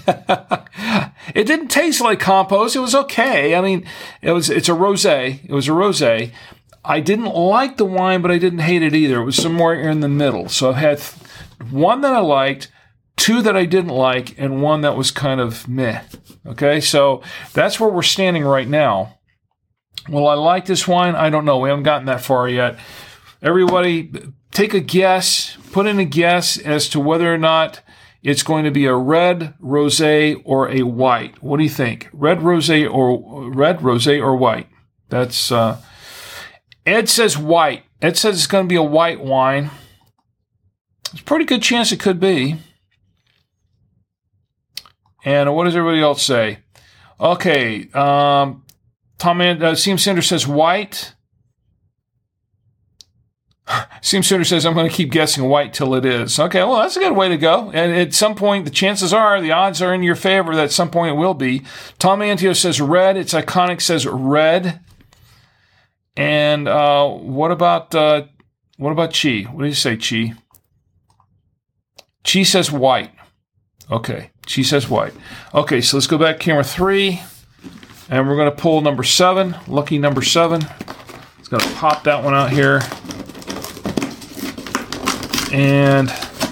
It didn't taste like compost. It was okay. I mean, it was. It's a rosé. It was a rosé. I didn't like the wine, but I didn't hate it either. It was somewhere in the middle. So I've had one that I liked, two that I didn't like, and one that was kind of meh. Okay, so that's where we're standing right now. Will I like this wine? I don't know. We haven't gotten that far yet. Everybody, take a guess. Put in a guess as to whether or not it's going to be a red, rosé, or a white. What do you think? Red, rosé, or red, rosé, or white? That's uh, Ed says white. Ed says it's going to be a white wine. There's a pretty good chance it could be. And what does everybody else say? Okay, um, Tom and uh, Seam Cinder says white. Seam Cinder says I'm going to keep guessing white till it is. Okay, well, that's a good way to go. And at some point, the chances are, the odds are in your favor that at some point it will be. Tom Antio says red. It's Iconic says red. And uh, what about uh, what about Chi? What do you say, Chi? Chi says white. Okay, Chi says white. Okay, so let's go back to camera three. And we're going to pull number seven, lucky number seven. It's going to pop that one out here. And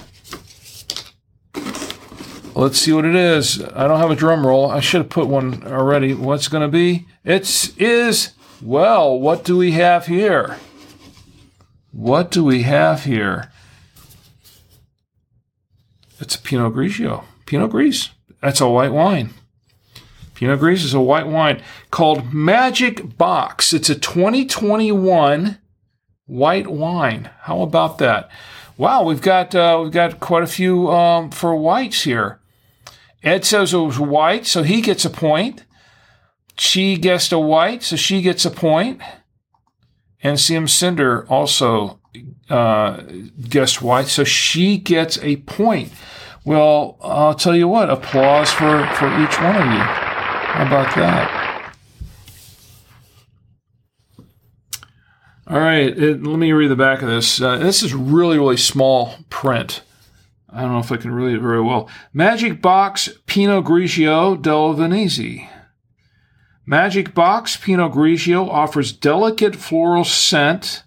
let's see what it is. I don't have a drum roll. I should have put one already. What's going to be? It is, well, what do we have here? What do we have here? It's a Pinot Grigio. Pinot Gris. That's a white wine. Pinot Gris is a white wine called Magic Box. It's a twenty twenty-one white wine. How about that? Wow, we've got uh, we've got quite a few um, for whites here. Ed says it was white, so he gets a point. She guessed a white, so she gets a point. And C M Cinder also uh, guessed white, so she gets a point. Well, I'll tell you what, applause for, for each one of you. How about that? All right, it, let me read the back of this. Uh, this is really, really small print. I don't know if I can read it very well. Magic Box Pinot Grigio del Venezia. Magic Box Pinot Grigio offers delicate floral scent,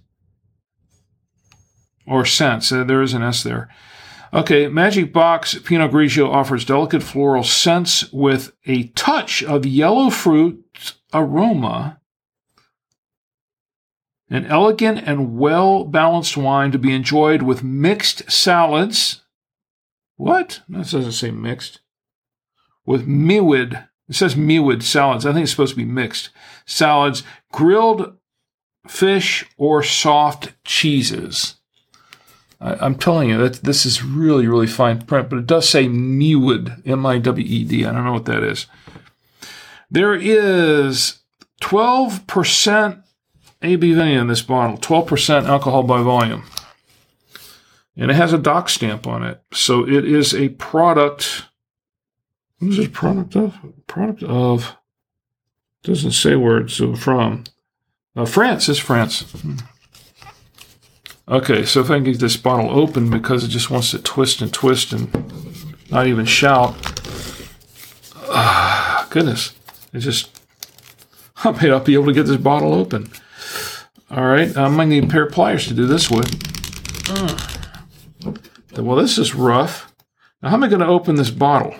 or scents. Uh, there is an S there. Okay, Magic Box Pinot Grigio offers delicate floral scents with a touch of yellow fruit aroma. An elegant and well-balanced wine to be enjoyed with mixed salads. What? That doesn't say mixed. With miwid. It says miwid salads. I think it's supposed to be mixed. Salads, grilled fish, or soft cheeses. I, I'm telling you, that this is really, really fine print, but it does say miwid, M I W E D. I don't know what that is. There is twelve percent A B V in this bottle, twelve percent alcohol by volume. And it has a doc stamp on it. So it is a product. What is it a product of? Product of. Doesn't say where it's from. Uh, France is France. Hmm. Okay, so if I can get this bottle open because it just wants to twist and twist and not even shout. Ah, goodness. It just. I may not be able to get this bottle open. All right, I'm going to need a pair of pliers to do this with. Mm. Well, this is rough. Now, how am I going to open this bottle?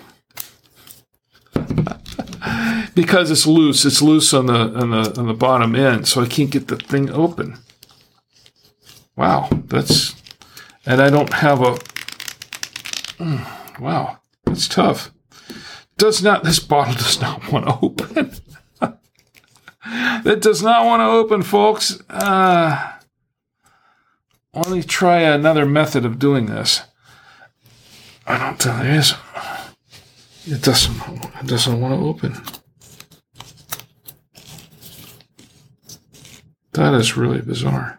Because it's loose. It's loose on the on the on the bottom end, so I can't get the thing open. Wow, that's, and I don't have a. Mm, wow, that's tough. Does not this bottle does not want to open. That does not want to open, folks. Uh, let me try another method of doing this. I don't think there is. It doesn't. It doesn't want to open. That is really bizarre.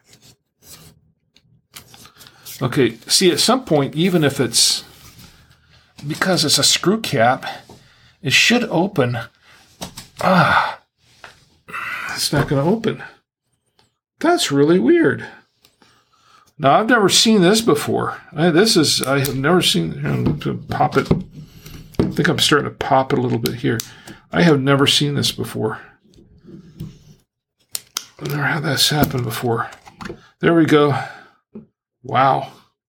Okay. See, at some point, even if it's because it's a screw cap, it should open. Ah. It's not going to open. That's really weird. Now, I've never seen this before. I, this is, I have never seen, you know, to pop it. I think I'm starting to pop it a little bit here. I have never seen this before. I've never had this happen before. There we go. Wow.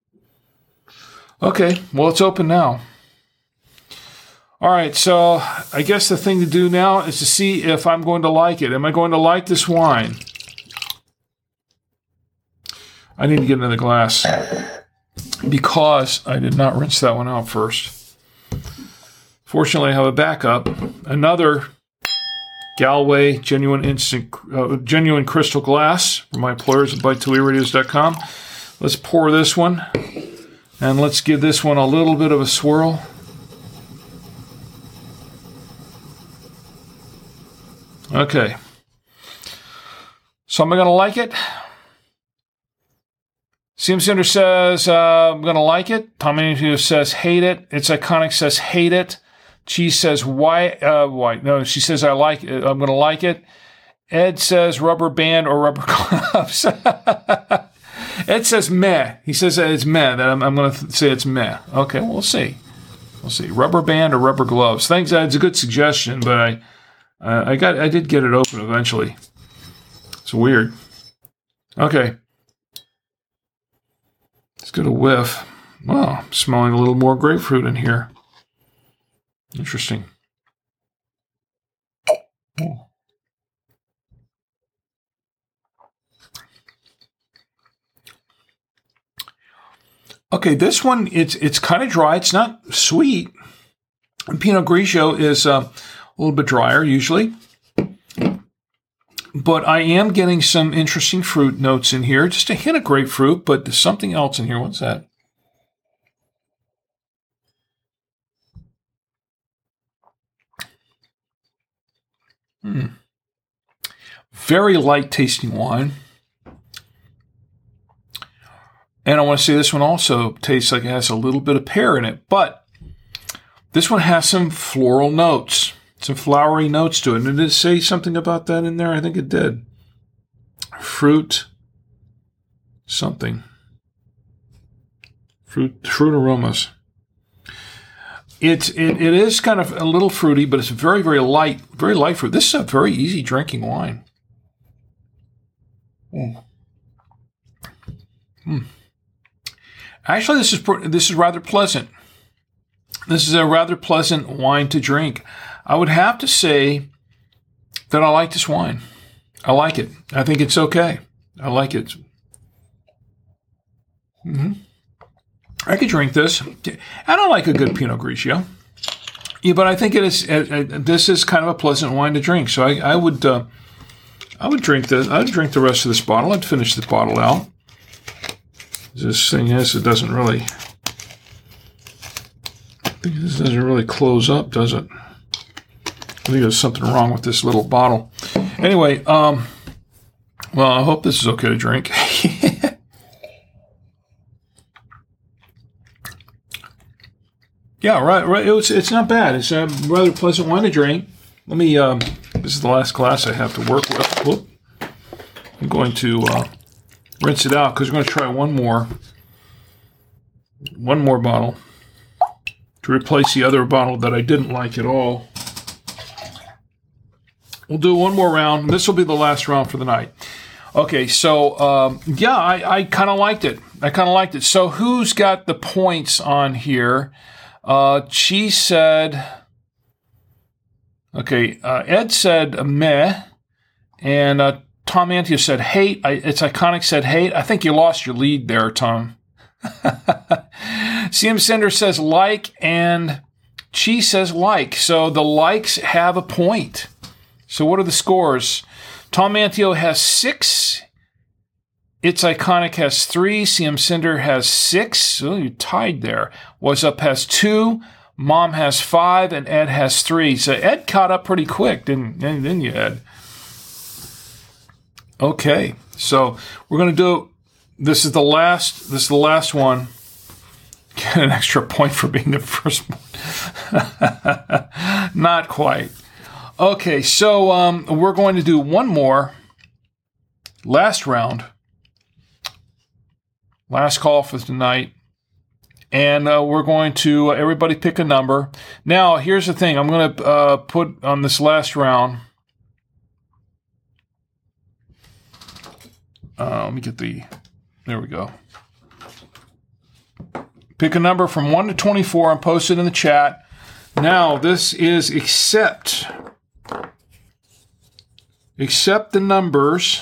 Okay, well, it's open now. All right, so I guess the thing to do now is to see if I'm going to like it. Am I going to like this wine? I need to get another glass because I did not rinse that one out first. Fortunately, I have a backup. Another Galway Genuine Instant, uh, Genuine Crystal Glass from my employers at bite two e radios dot com. Let's pour this one, and let's give this one a little bit of a swirl. Okay. So am I going to like it? C M Cinder says, uh, I'm going to like it. Tommy says, hate it. It's Iconic says, hate it. Cheese says, why? Uh, why? No, she says, I like it. I'm going to like it. Ed says, rubber band or rubber gloves. Ed says, meh. He says that it's meh. That I'm, I'm going to th- say it's meh. Okay, we'll see. We'll see. Rubber band or rubber gloves. Thanks, Ed. It's a good suggestion, but I... Uh, I got, I did get it open eventually. It's weird. Okay. Let's get a whiff. Wow, I'm smelling a little more grapefruit in here. Interesting. Oh. Okay, this one, it's it's kind of dry. It's not sweet. And Pinot Grigio is... Uh, a little bit drier, usually. But I am getting some interesting fruit notes in here. Just a hint of grapefruit, but there's something else in here. What's that? Hmm. Very light tasting wine. And I want to say this one also tastes like it has a little bit of pear in it. But this one has some floral notes. Some flowery notes to it. And did it say something about that in there? I think it did. Fruit. something. Fruit, fruit aromas. It, it, it is kind of a little fruity, but it's very, very light, very light fruit. This is a very easy drinking wine. Mm. Mm. Actually, this is this is rather pleasant. This is a rather pleasant wine to drink. I would have to say that I like this wine. I like it. I think it's okay. I like it. Mm-hmm. I could drink this. I don't like a good Pinot Grigio. Yeah, but I think it is. Uh, uh, this is kind of a pleasant wine to drink. So I, I would, uh, I would drink the. I'd drink the rest of this bottle. I'd finish the bottle out. This thing is, it doesn't really. I think this doesn't really close up, does it? I think there's something wrong with this little bottle. Anyway, um, well, I hope this is okay to drink. Yeah, right. Right. It was, it's not bad. It's a rather pleasant wine to drink. Let me. Um, this is the last glass I have to work with. Whoop. I'm going to uh, rinse it out because we're going to try one more, one more bottle to replace the other bottle that I didn't like at all. We'll do one more round. This will be the last round for the night. Okay, so um, yeah, I, I kind of liked it. I kind of liked it. So who's got the points on here? Uh, she said, okay, uh, Ed said meh, and uh, Tom Antio said hate. I, it's Iconic said hate. I think you lost your lead there, Tom. C M Cinder says like, and Chi says like. So the likes have a point. So what are the scores? Tom Antio has six. It's Iconic has three. C M Cinder has six. So you tied there. What's Up has two. Mom has five. And Ed has three. So Ed caught up pretty quick, didn't, didn't you, Ed? Okay. So we're going to do, this is the last, this is the last one. Get an extra point for being the first one. Not quite. Okay. So um, we're going to do one more. Last round. Last call for tonight. And uh, we're going to, uh, everybody pick a number. Now, here's the thing. I'm going to uh, put on this last round. Uh, let me get the, there we go. Pick a number from one to twenty-four and post it in the chat. Now, this is accept. Accept the numbers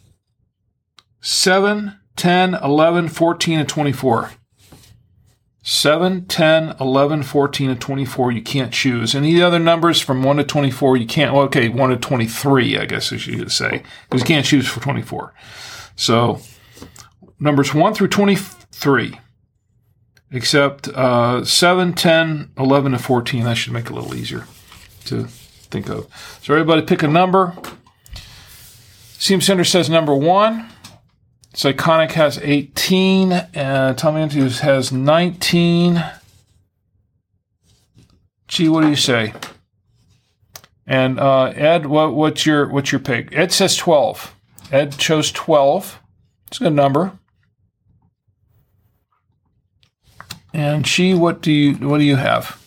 seven, ten, eleven, fourteen, and twenty-four. seven, ten, eleven, fourteen, and twenty-four, you can't choose. Any other numbers from one to twenty-four, you can't. Well, okay, one to twenty-three, I guess I should say, because you can't choose for twenty-four. So, numbers one through twenty-three, except uh, seven, ten, eleven, and fourteen. That should make it a little easier to think of. So, everybody pick a number. C M Center says number one. So Iconic has eighteen, and Tom Andrews has nineteen. Gee, what do you say? And uh, Ed, what, what's your what's your pick? Ed says twelve. Ed chose twelve. It's a good number. And Chi, what do you what do you have?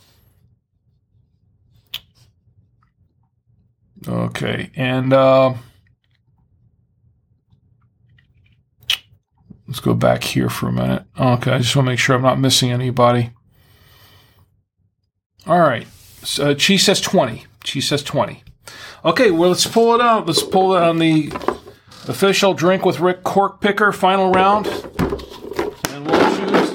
Okay, and. Uh, Let's go back here for a minute. Okay, I just want to make sure I'm not missing anybody. All right. So Chi says twenty. Chi says twenty. Okay, well, let's pull it out. Let's pull it on the official Drink with Rick cork picker final round. And we'll choose.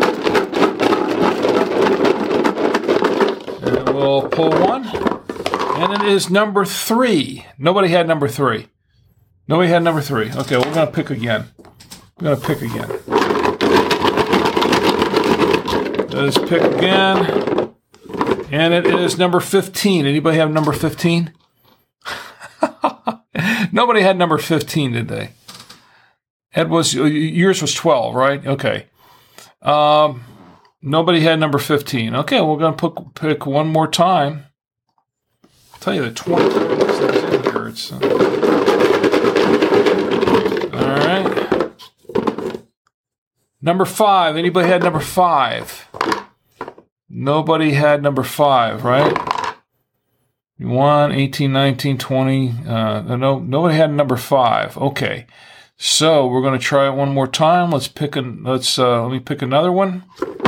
And we'll pull one. And it is number three. Nobody had number three. Nobody had number three. Okay, we're going to pick again. I'm going to pick again. Let's pick again. And it is number fifteen. Anybody have number fifteen? Nobody had number fifteen, did they? Ed was, yours was twelve, right? Okay. Um, nobody had number fifteen. Okay, we're going to pick, pick one more time. I'll tell you the twenty is in here. It's, uh, all right. Number five. Anybody had number five? Nobody had number five, right? one, eighteen, nineteen, twenty. Uh, no, nobody had number five. Okay. So we're going to try it one more time. Let's pick an, let's, uh, let me pick another one.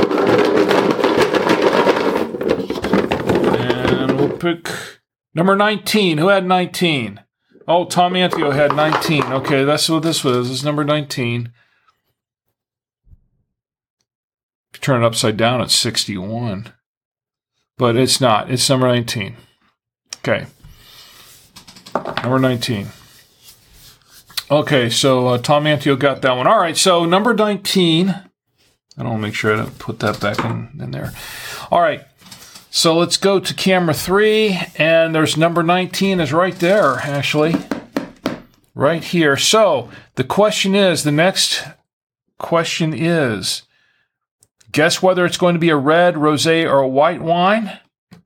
And we'll pick number nineteen. Who had nineteen? Oh, Tom Antio had nineteen. Okay, that's what this was. This is number nineteen. If you turn it upside down, it's sixty-one. But it's not. It's number nineteen. Okay. Number nineteen. Okay, so uh, Tom Antio got that one. All right, so number nineteen. I don't want to make sure I don't put that back in, in there. All right, so let's go to camera three, and there's number nineteen is right there, actually. Right here. So the question is, the next question is, guess whether it's going to be a red, rosé, or a white wine.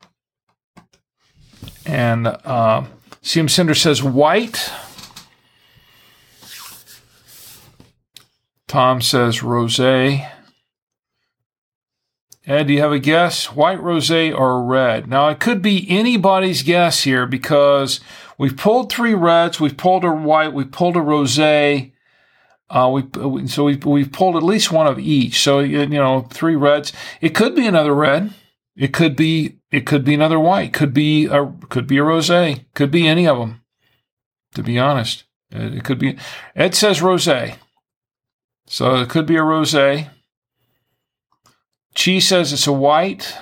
And uh, C M Cinder says white. Tom says rosé. Ed, do you have a guess? White, rosé, or red? Now, it could be anybody's guess here because we've pulled three reds, we've pulled a white, we've pulled a rosé. Uh, we so we we've pulled at least one of each. So you know, three reds. It could be another red. It could be it could be another white. Could be a could be a rosé. Could be any of them. To be honest, it could be. Ed says rosé, so it could be a rosé. Chi says it's a white.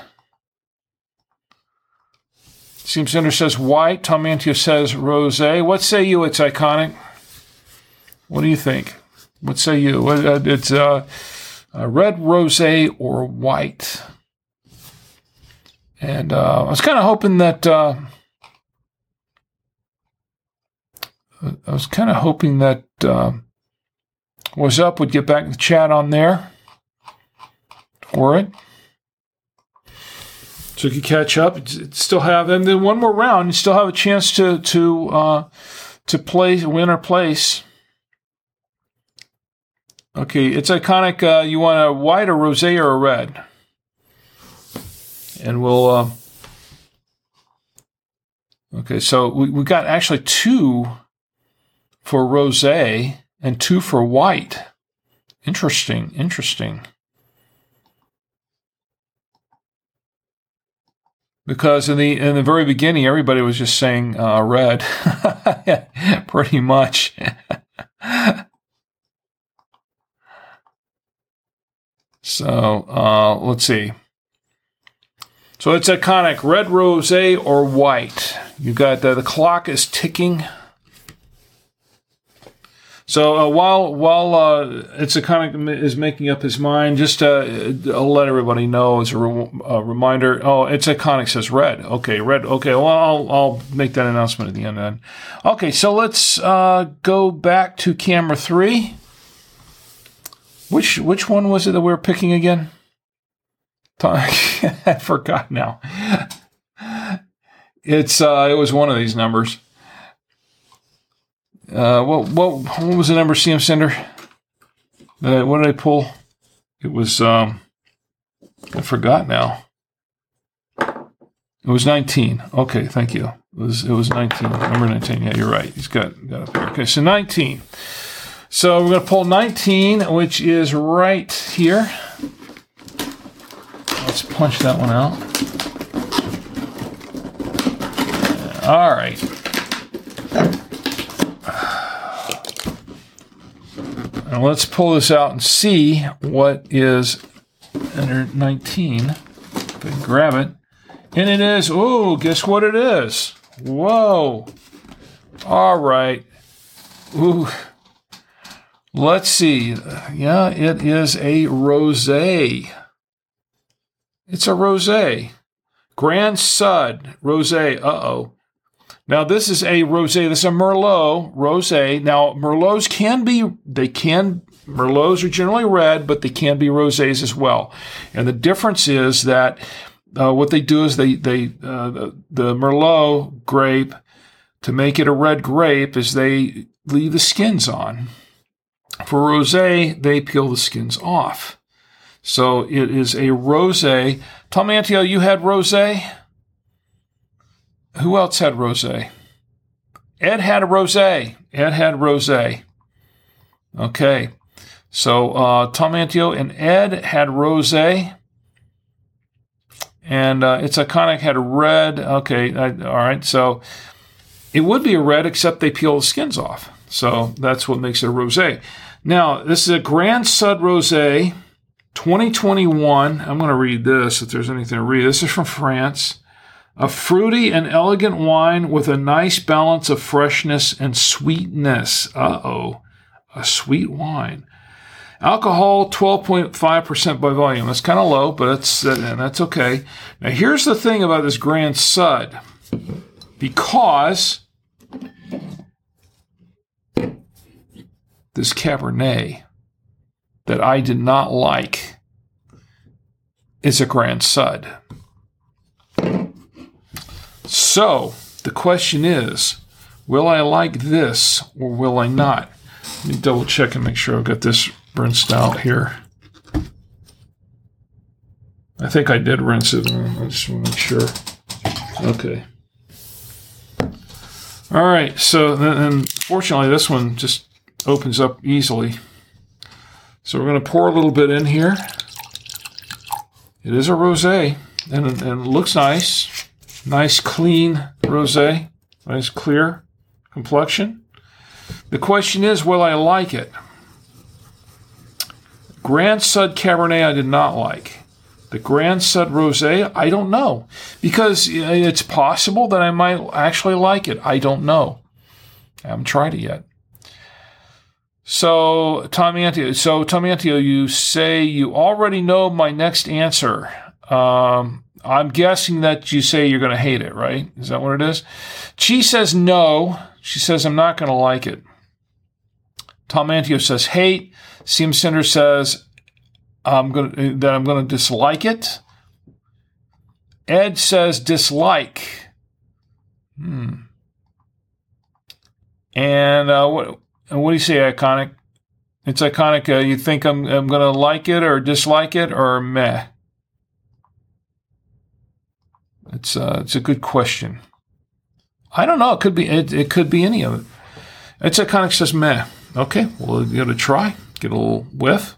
Seam Cinder says white. Tom Antio says rosé. What say you? It's iconic. What do you think? What say you? It's uh, a red, rosé, or white. And uh, I was kind of hoping that uh, I was kind of hoping that uh, What's Up would get back in the chat on there for it, so you can catch up. It's, still have, and then one more round, you still have a chance to to uh, to play, win or place. Okay, it's iconic. Uh, you want a white, a rosé, or a red? And we'll. Uh, okay, so we we got actually two for rosé and two for white. Interesting, interesting. Because in the in the very beginning, everybody was just saying uh, red, pretty much. So uh, let's see. So it's iconic: red, rosé, or white. You got the, the clock is ticking. So uh, while while uh, it's iconic is making up his mind, just uh, I'll let everybody know as a, re- a reminder. Oh, it's iconic says red. Okay, red. Okay, well I'll I'll make that announcement at the end then. Okay, so let's uh, go back to camera three. Which which one was it that we were picking again? I forgot now. It's uh, it was one of these numbers. Uh, what what what was the number, C M Cinder? Uh, what did I pull? It was um, I forgot now. It was nineteen. Okay, thank you. It was it was nineteen. Number nineteen. Yeah, you're right. He's got got up here. Okay, so nineteen. So we're going to pull nineteen, which is right here. Let's punch that one out. All right. Now let's pull this out and see what is under nineteen. If I can grab it. And it is, oh, guess what it is? Whoa. All right. Ooh. Let's see. Yeah, it is a rosé. It's a rosé. Grand Sud rosé. Uh-oh. Now, this is a rosé. This is a Merlot rosé. Now, Merlots can be, they can, Merlots are generally red, but they can be rosés as well. And the difference is that uh, what they do is they, they uh, the, the Merlot grape, to make it a red grape, is they leave the skins on. For rosé, they peel the skins off. So it is a rosé. Tom Antio, you had rosé? Who else had rosé? Ed had a rosé. Ed had rosé. Okay. So uh, Tom Antio and Ed had rosé. And uh, It's Iconic had a red. Okay. I, all right. So it would be a red, except they peel the skins off. So that's what makes it a rosé. Now, this is a Grand Sud Rosé twenty twenty-one. I'm going to read this if there's anything to read. This is from France. A fruity and elegant wine with a nice balance of freshness and sweetness. Uh-oh. A sweet wine. Alcohol, twelve point five percent by volume. That's kind of low, but that's, uh, that's okay. Now, here's the thing about this Grand Sud. Because this Cabernet that I did not like is a Grand Sud. So, the question is, will I like this or will I not? Let me double check and make sure I've got this rinsed out here. I think I did rinse it. I just want to make sure. Okay. All right. So then, fortunately, this one just opens up easily. So we're going to pour a little bit in here. It is a rosé, and, and it looks nice. Nice, clean rosé. Nice, clear complexion. The question is, will I like it? Grand Sud Cabernet I did not like. The Grand Sud Rosé, I don't know. Because it's possible that I might actually like it. I don't know. I haven't tried it yet. So, Tom Antio, so Tom Antio, you say you already know my next answer. Um, I'm guessing that you say you're going to hate it, right? Is that what it is? Chi says no. She says I'm not going to like it. Tom Antio says hate. C M Cinder says I'm going to, that I'm going to dislike it. Ed says dislike. Hmm. And uh, what what do you say, Iconic? It's Iconic. Uh, you think I'm I'm going to like it or dislike it or meh? It's uh, it's a good question. I don't know. It could be it, it could be any of it. It's Iconic says meh. Okay, we'll give it a try. Get a little whiff.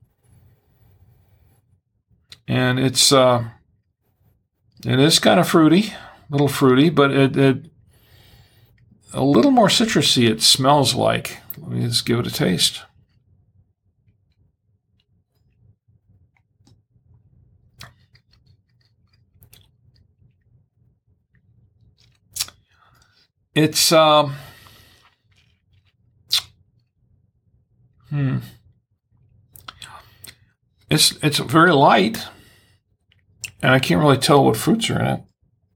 And it's uh, it is kind of fruity, a little fruity, but it, it a little more citrusy. It smells like. Let me just give it a taste. It's um. Hmm. It's it's very light, and I can't really tell what fruits are in it.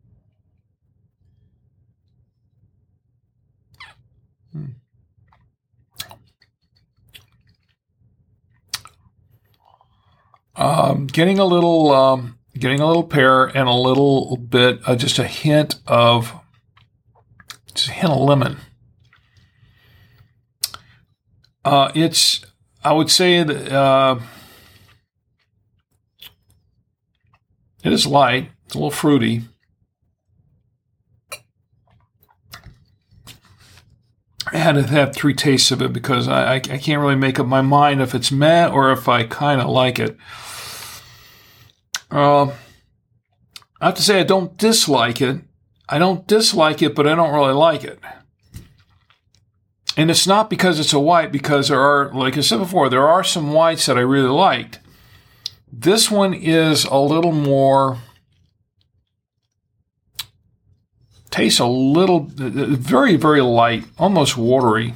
Hmm. Um, getting a little, um, getting a little pear and a little bit, uh, just a hint of, just a hint of lemon. Uh, it's, I would say that uh, it is light. It's a little fruity. I had to have three tastes of it because I, I, I can't really make up my mind if it's meh or if I kind of like it. Uh, I have to say I don't dislike it. I don't dislike it, but I don't really like it. And it's not because it's a white, because there are, like I said before, there are some whites that I really liked. This one is a little more, tastes a little, very, very light, almost watery.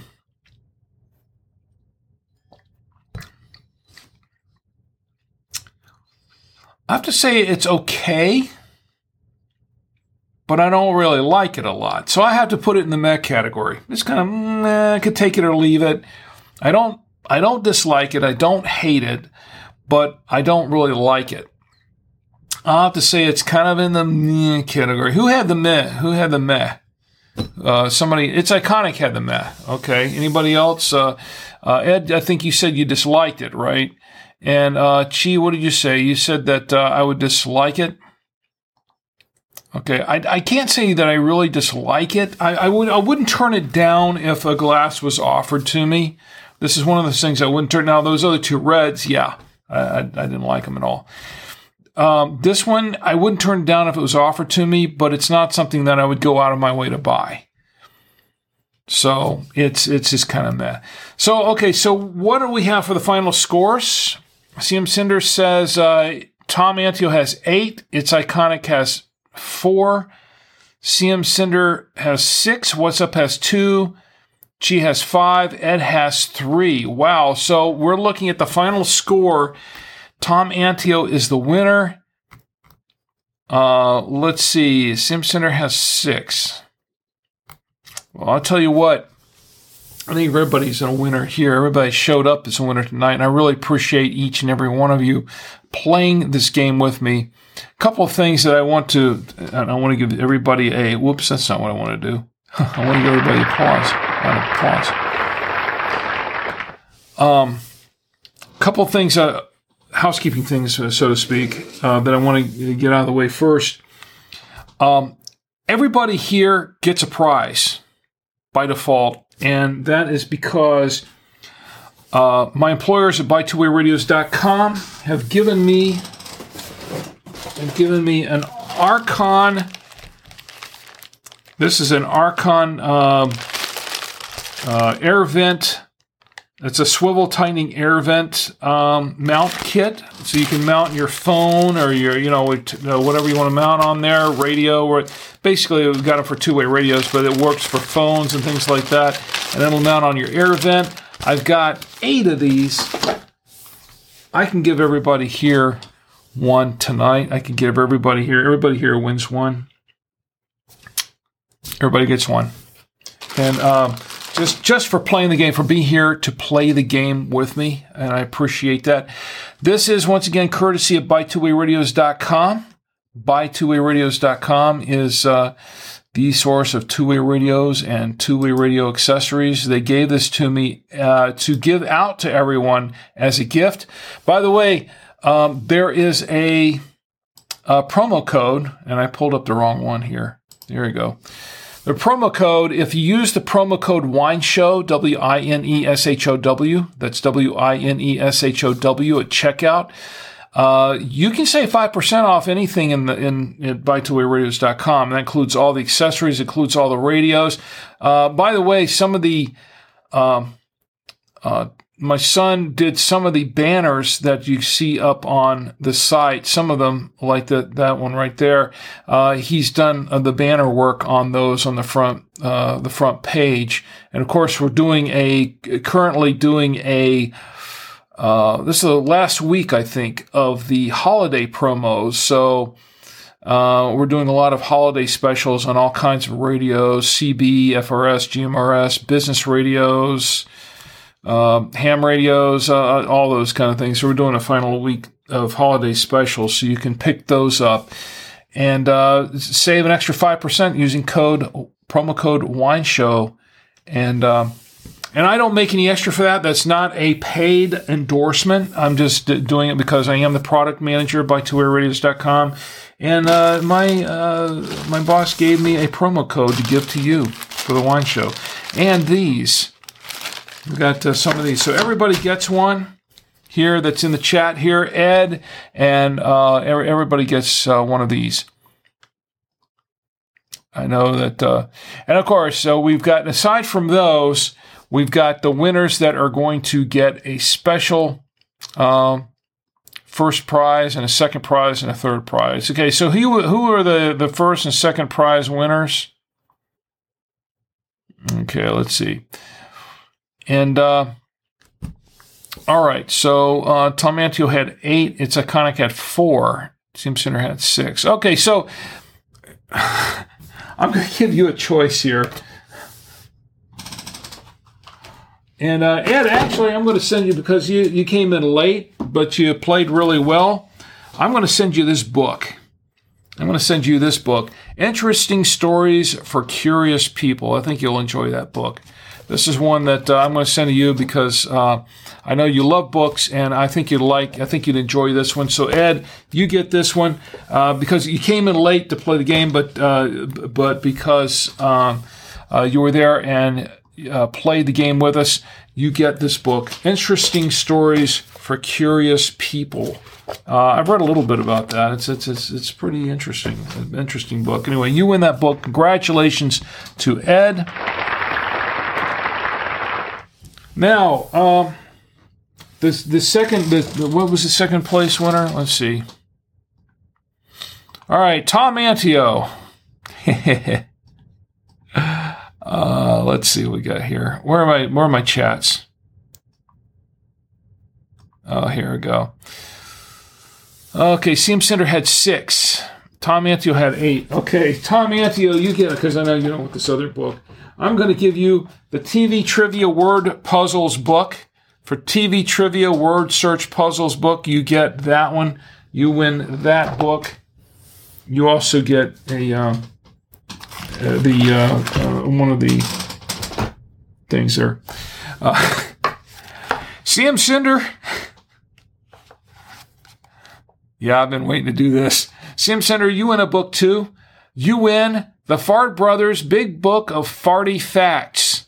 I have to say it's okay, but I don't really like it a lot. So I have to put it in the meh category. It's kind of, meh, I could take it or leave it. I don't, I don't dislike it. I don't hate it, but I don't really like it. I'll have to say it's kind of in the meh category. Who had the meh? Who had the meh? Uh, somebody, It's Iconic had the meh. Okay. Anybody else? Uh, uh, Ed, I think you said you disliked it, right? And uh, Chi, what did you say? You said that uh, I would dislike it. Okay, I, I can't say that I really dislike it. I, I would I wouldn't turn it down if a glass was offered to me. This is one of those things I wouldn't turn. Now those other two reds, yeah, I, I, I didn't like them at all. Um, this one I wouldn't turn it down if it was offered to me, but it's not something that I would go out of my way to buy. So it's it's just kind of meh. So okay, so what do we have for the final scores? C M Cinder says uh, Tom Antio has eight. It's Iconic has four. C M Cinder has six. What's Up has two. Chi has five. Ed has three. Wow. So we're looking at the final score. Tom Antio is the winner. Uh, let's see. C M Cinder has six. Well, I'll tell you what. I think everybody's a winner here. Everybody showed up as a winner tonight, and I really appreciate each and every one of you playing this game with me. A couple of things that I want to, I want to give everybody a, whoops, that's not what I want to do. I want to give everybody applause. Applause. Um, a couple of things, uh, housekeeping things, uh, so to speak, uh, that I want to get out of the way first. Um, everybody here gets a prize by default. And that is because uh, my employers at buy two way radios dot com have given me have given me an Archon. This is an Archon uh, uh, air vent. It's a swivel tightening air vent um, mount kit, so you can mount your phone or your, you know, whatever you want to mount on there, radio. Or basically, we've got it for two-way radios, but it works for phones and things like that. And it'll mount on your air vent. I've got eight of these. I can give everybody here one tonight. I can give everybody here. Everybody here wins one. Everybody gets one. And um, just just for playing the game, for being here to play the game with me, and I appreciate that. This is, once again, courtesy of buy two way radios dot com. buy two way radios dot com is uh, the source of two-way radios and two-way radio accessories. They gave this to me uh, to give out to everyone as a gift. By the way, um, there is a, a promo code, and I pulled up the wrong one here. There you go. The promo code, if you use the promo code WINESHOW, W I N E S H O W, that's W I N E S H O W at checkout, uh, you can save five percent off anything in the in, in buy two way radios dot com. That includes all the accessories, includes all the radios. Uh, by the way, some of the, um, uh, my son did some of the banners that you see up on the site. Some of them, like the, that one right there, uh, he's done uh, the banner work on those on the front, uh, the front page. And of course, we're doing a, currently doing a, uh, this is the last week, I think, of the holiday promos. So, uh, we're doing a lot of holiday specials on all kinds of radios, C B, F R S, G M R S, business radios, Uh, ham radios, uh, all those kind of things. So we're doing a final week of holiday specials, so you can pick those up and uh, save an extra five percent using code promo code WINESHOW. And uh, and I don't make any extra for that. That's not a paid endorsement. I'm just d- doing it because I am the product manager by two way radios dot com, and uh, my uh, my boss gave me a promo code to give to you for the Wine Show. And these. We've got uh, some of these. So everybody gets one here that's in the chat here, Ed, and uh, every, everybody gets uh, one of these. I know that. Uh, and of course, so we've got, aside from those, we've got the winners that are going to get a special um, first prize and a second prize and a third prize. Okay, so who, who are the, the first and second prize winners? Okay, let's see. And, uh, all right, so uh, Tom Antio had eight. It's Iconic had four. Tim Center had six. Okay, so I'm going to give you a choice here. And, uh, Ed, actually, I'm going to send you, because you, you came in late, but you played really well, I'm going to send you this book. I'm going to send you this book, Interesting Stories for Curious People. I think you'll enjoy that book. This is one that uh, I'm going to send to you because uh, I know you love books, and I think you'd like, I think you'd enjoy this one. So, Ed, you get this one uh, because you came in late to play the game, but uh, but because um, uh, you were there and uh, played the game with us, you get this book, Interesting Stories for Curious People. Uh, I've read a little bit about that. It's it's it's it's pretty interesting, an interesting book. Anyway, you win that book. Congratulations to Ed. Now, um, this the second, the, the, what was the second place winner? Let's see. All right, Tom Antio. uh, let's see what we got here. Where are my where are my chats? Oh, here we go. Okay, C M Center had six. Tom Antio had eight. Okay, Tom Antio, you get it because I know you don't want this other book. I'm going to give you the T V Trivia Word Puzzles book. For T V Trivia Word Search Puzzles book, you get that one. You win that book. You also get a uh, uh, the uh, uh, one of the things there. Uh, C M Cinder. Yeah, I've been waiting to do this. C M Cinder, you win a book too. You win The Fart Brothers Big Book of Farty Facts.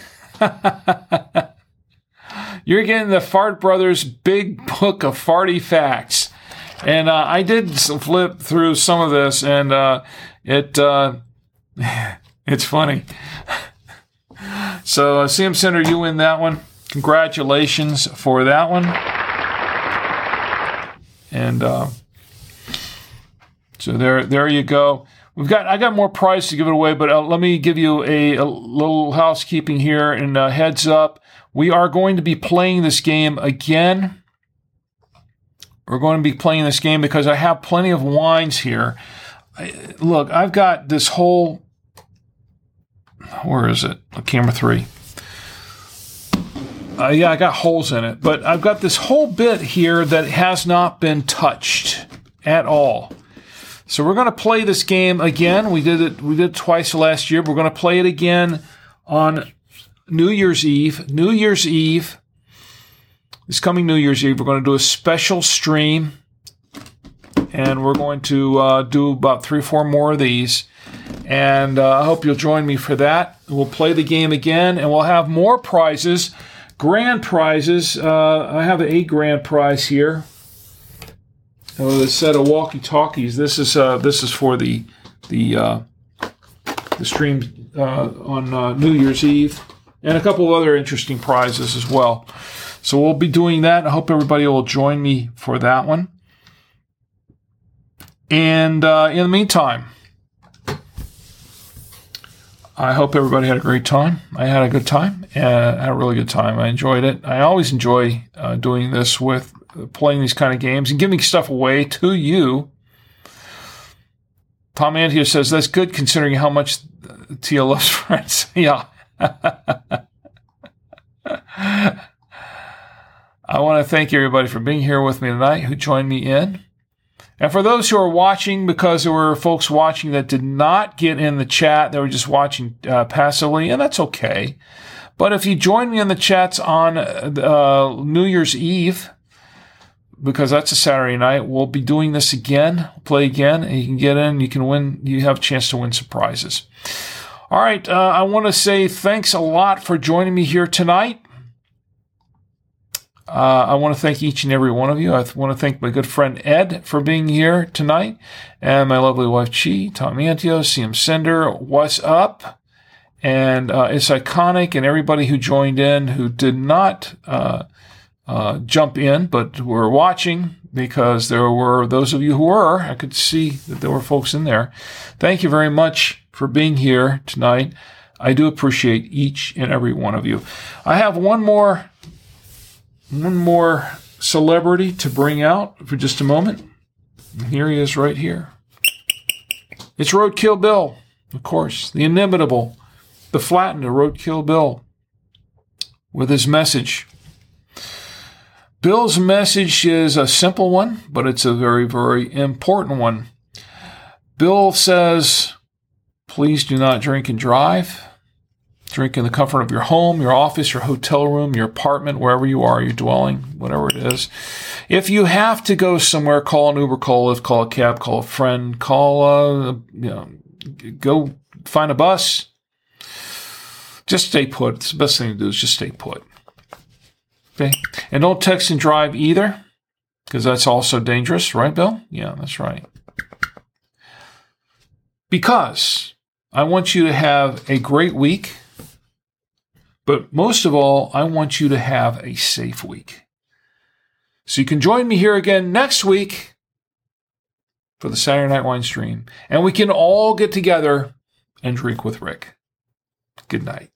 You're getting the Fart Brothers Big Book of Farty Facts. And uh, I did flip through some of this, and uh, it uh, it's funny. So, uh, C M Center, you win that one. Congratulations for that one. And uh, so there, there you go. We've got, I got more prize to give it away, but uh, let me give you a, a little housekeeping here and uh, heads up. We are going to be playing this game again. We're going to be playing this game because I have plenty of wines here. I, look, I've got this whole, where is it? Camera three. Uh, yeah, I got holes in it, but I've got this whole bit here that has not been touched at all. So we're going to play this game again. We did it. We did it twice last year. We're going to play it again on New Year's Eve. New Year's Eve. This coming New Year's Eve, we're going to do a special stream, and we're going to uh, do about three or four more of these. And uh, I hope you'll join me for that. We'll play the game again, and we'll have more prizes. Grand prizes. Uh, I have a grand prize here. Uh, a set of walkie-talkies. This is uh, this is for the the uh, the stream uh, on uh, New Year's Eve, and a couple of other interesting prizes as well. So we'll be doing that. I hope everybody will join me for that one. And uh, in the meantime, I hope everybody had a great time. I had a good time. Uh, I had a really good time. I enjoyed it. I always enjoy uh, doing this with uh, playing these kind of games and giving stuff away to you. Tom Antio says, that's good considering how much Tia loves Friends. Yeah. I want to thank everybody for being here with me tonight who joined me in. And for those who are watching, because there were folks watching that did not get in the chat, they were just watching uh, passively, and that's okay. But if you join me in the chats on uh, New Year's Eve, because that's a Saturday night, we'll be doing this again, play again, and you can get in, you can win, you have a chance to win some prizes. All right, uh, I want to say thanks a lot for joining me here tonight. Uh, I want to thank each and every one of you. I want to thank my good friend Ed for being here tonight, and my lovely wife Chi, Tom Antio, C M Cinder, what's up? And uh, It's Iconic, and everybody who joined in who did not uh, uh, jump in, but were watching, because there were those of you who were. I could see that there were folks in there. Thank you very much for being here tonight. I do appreciate each and every one of you. I have one more... One more celebrity to bring out for just a moment. And here he is right here. It's Roadkill Bill, of course, the inimitable, the flattened Roadkill Bill, with his message. Bill's message is a simple one, but it's a very, very important one. Bill says, please do not drink and drive. Drink in the comfort of your home, your office, your hotel room, your apartment, wherever you are, your dwelling, whatever it is. If you have to go somewhere, call an Uber, call a Lyft, call a cab, call a friend, call a, you know, go find a bus. Just stay put. It's the best thing to do is just stay put. Okay? And don't text and drive either, because that's also dangerous, right, Bill? Yeah, that's right. Because I want you to have a great week, but most of all, I want you to have a safe week. So you can join me here again next week for the Saturday Night Wine Stream, and we can all get together and drink with Rick. Good night.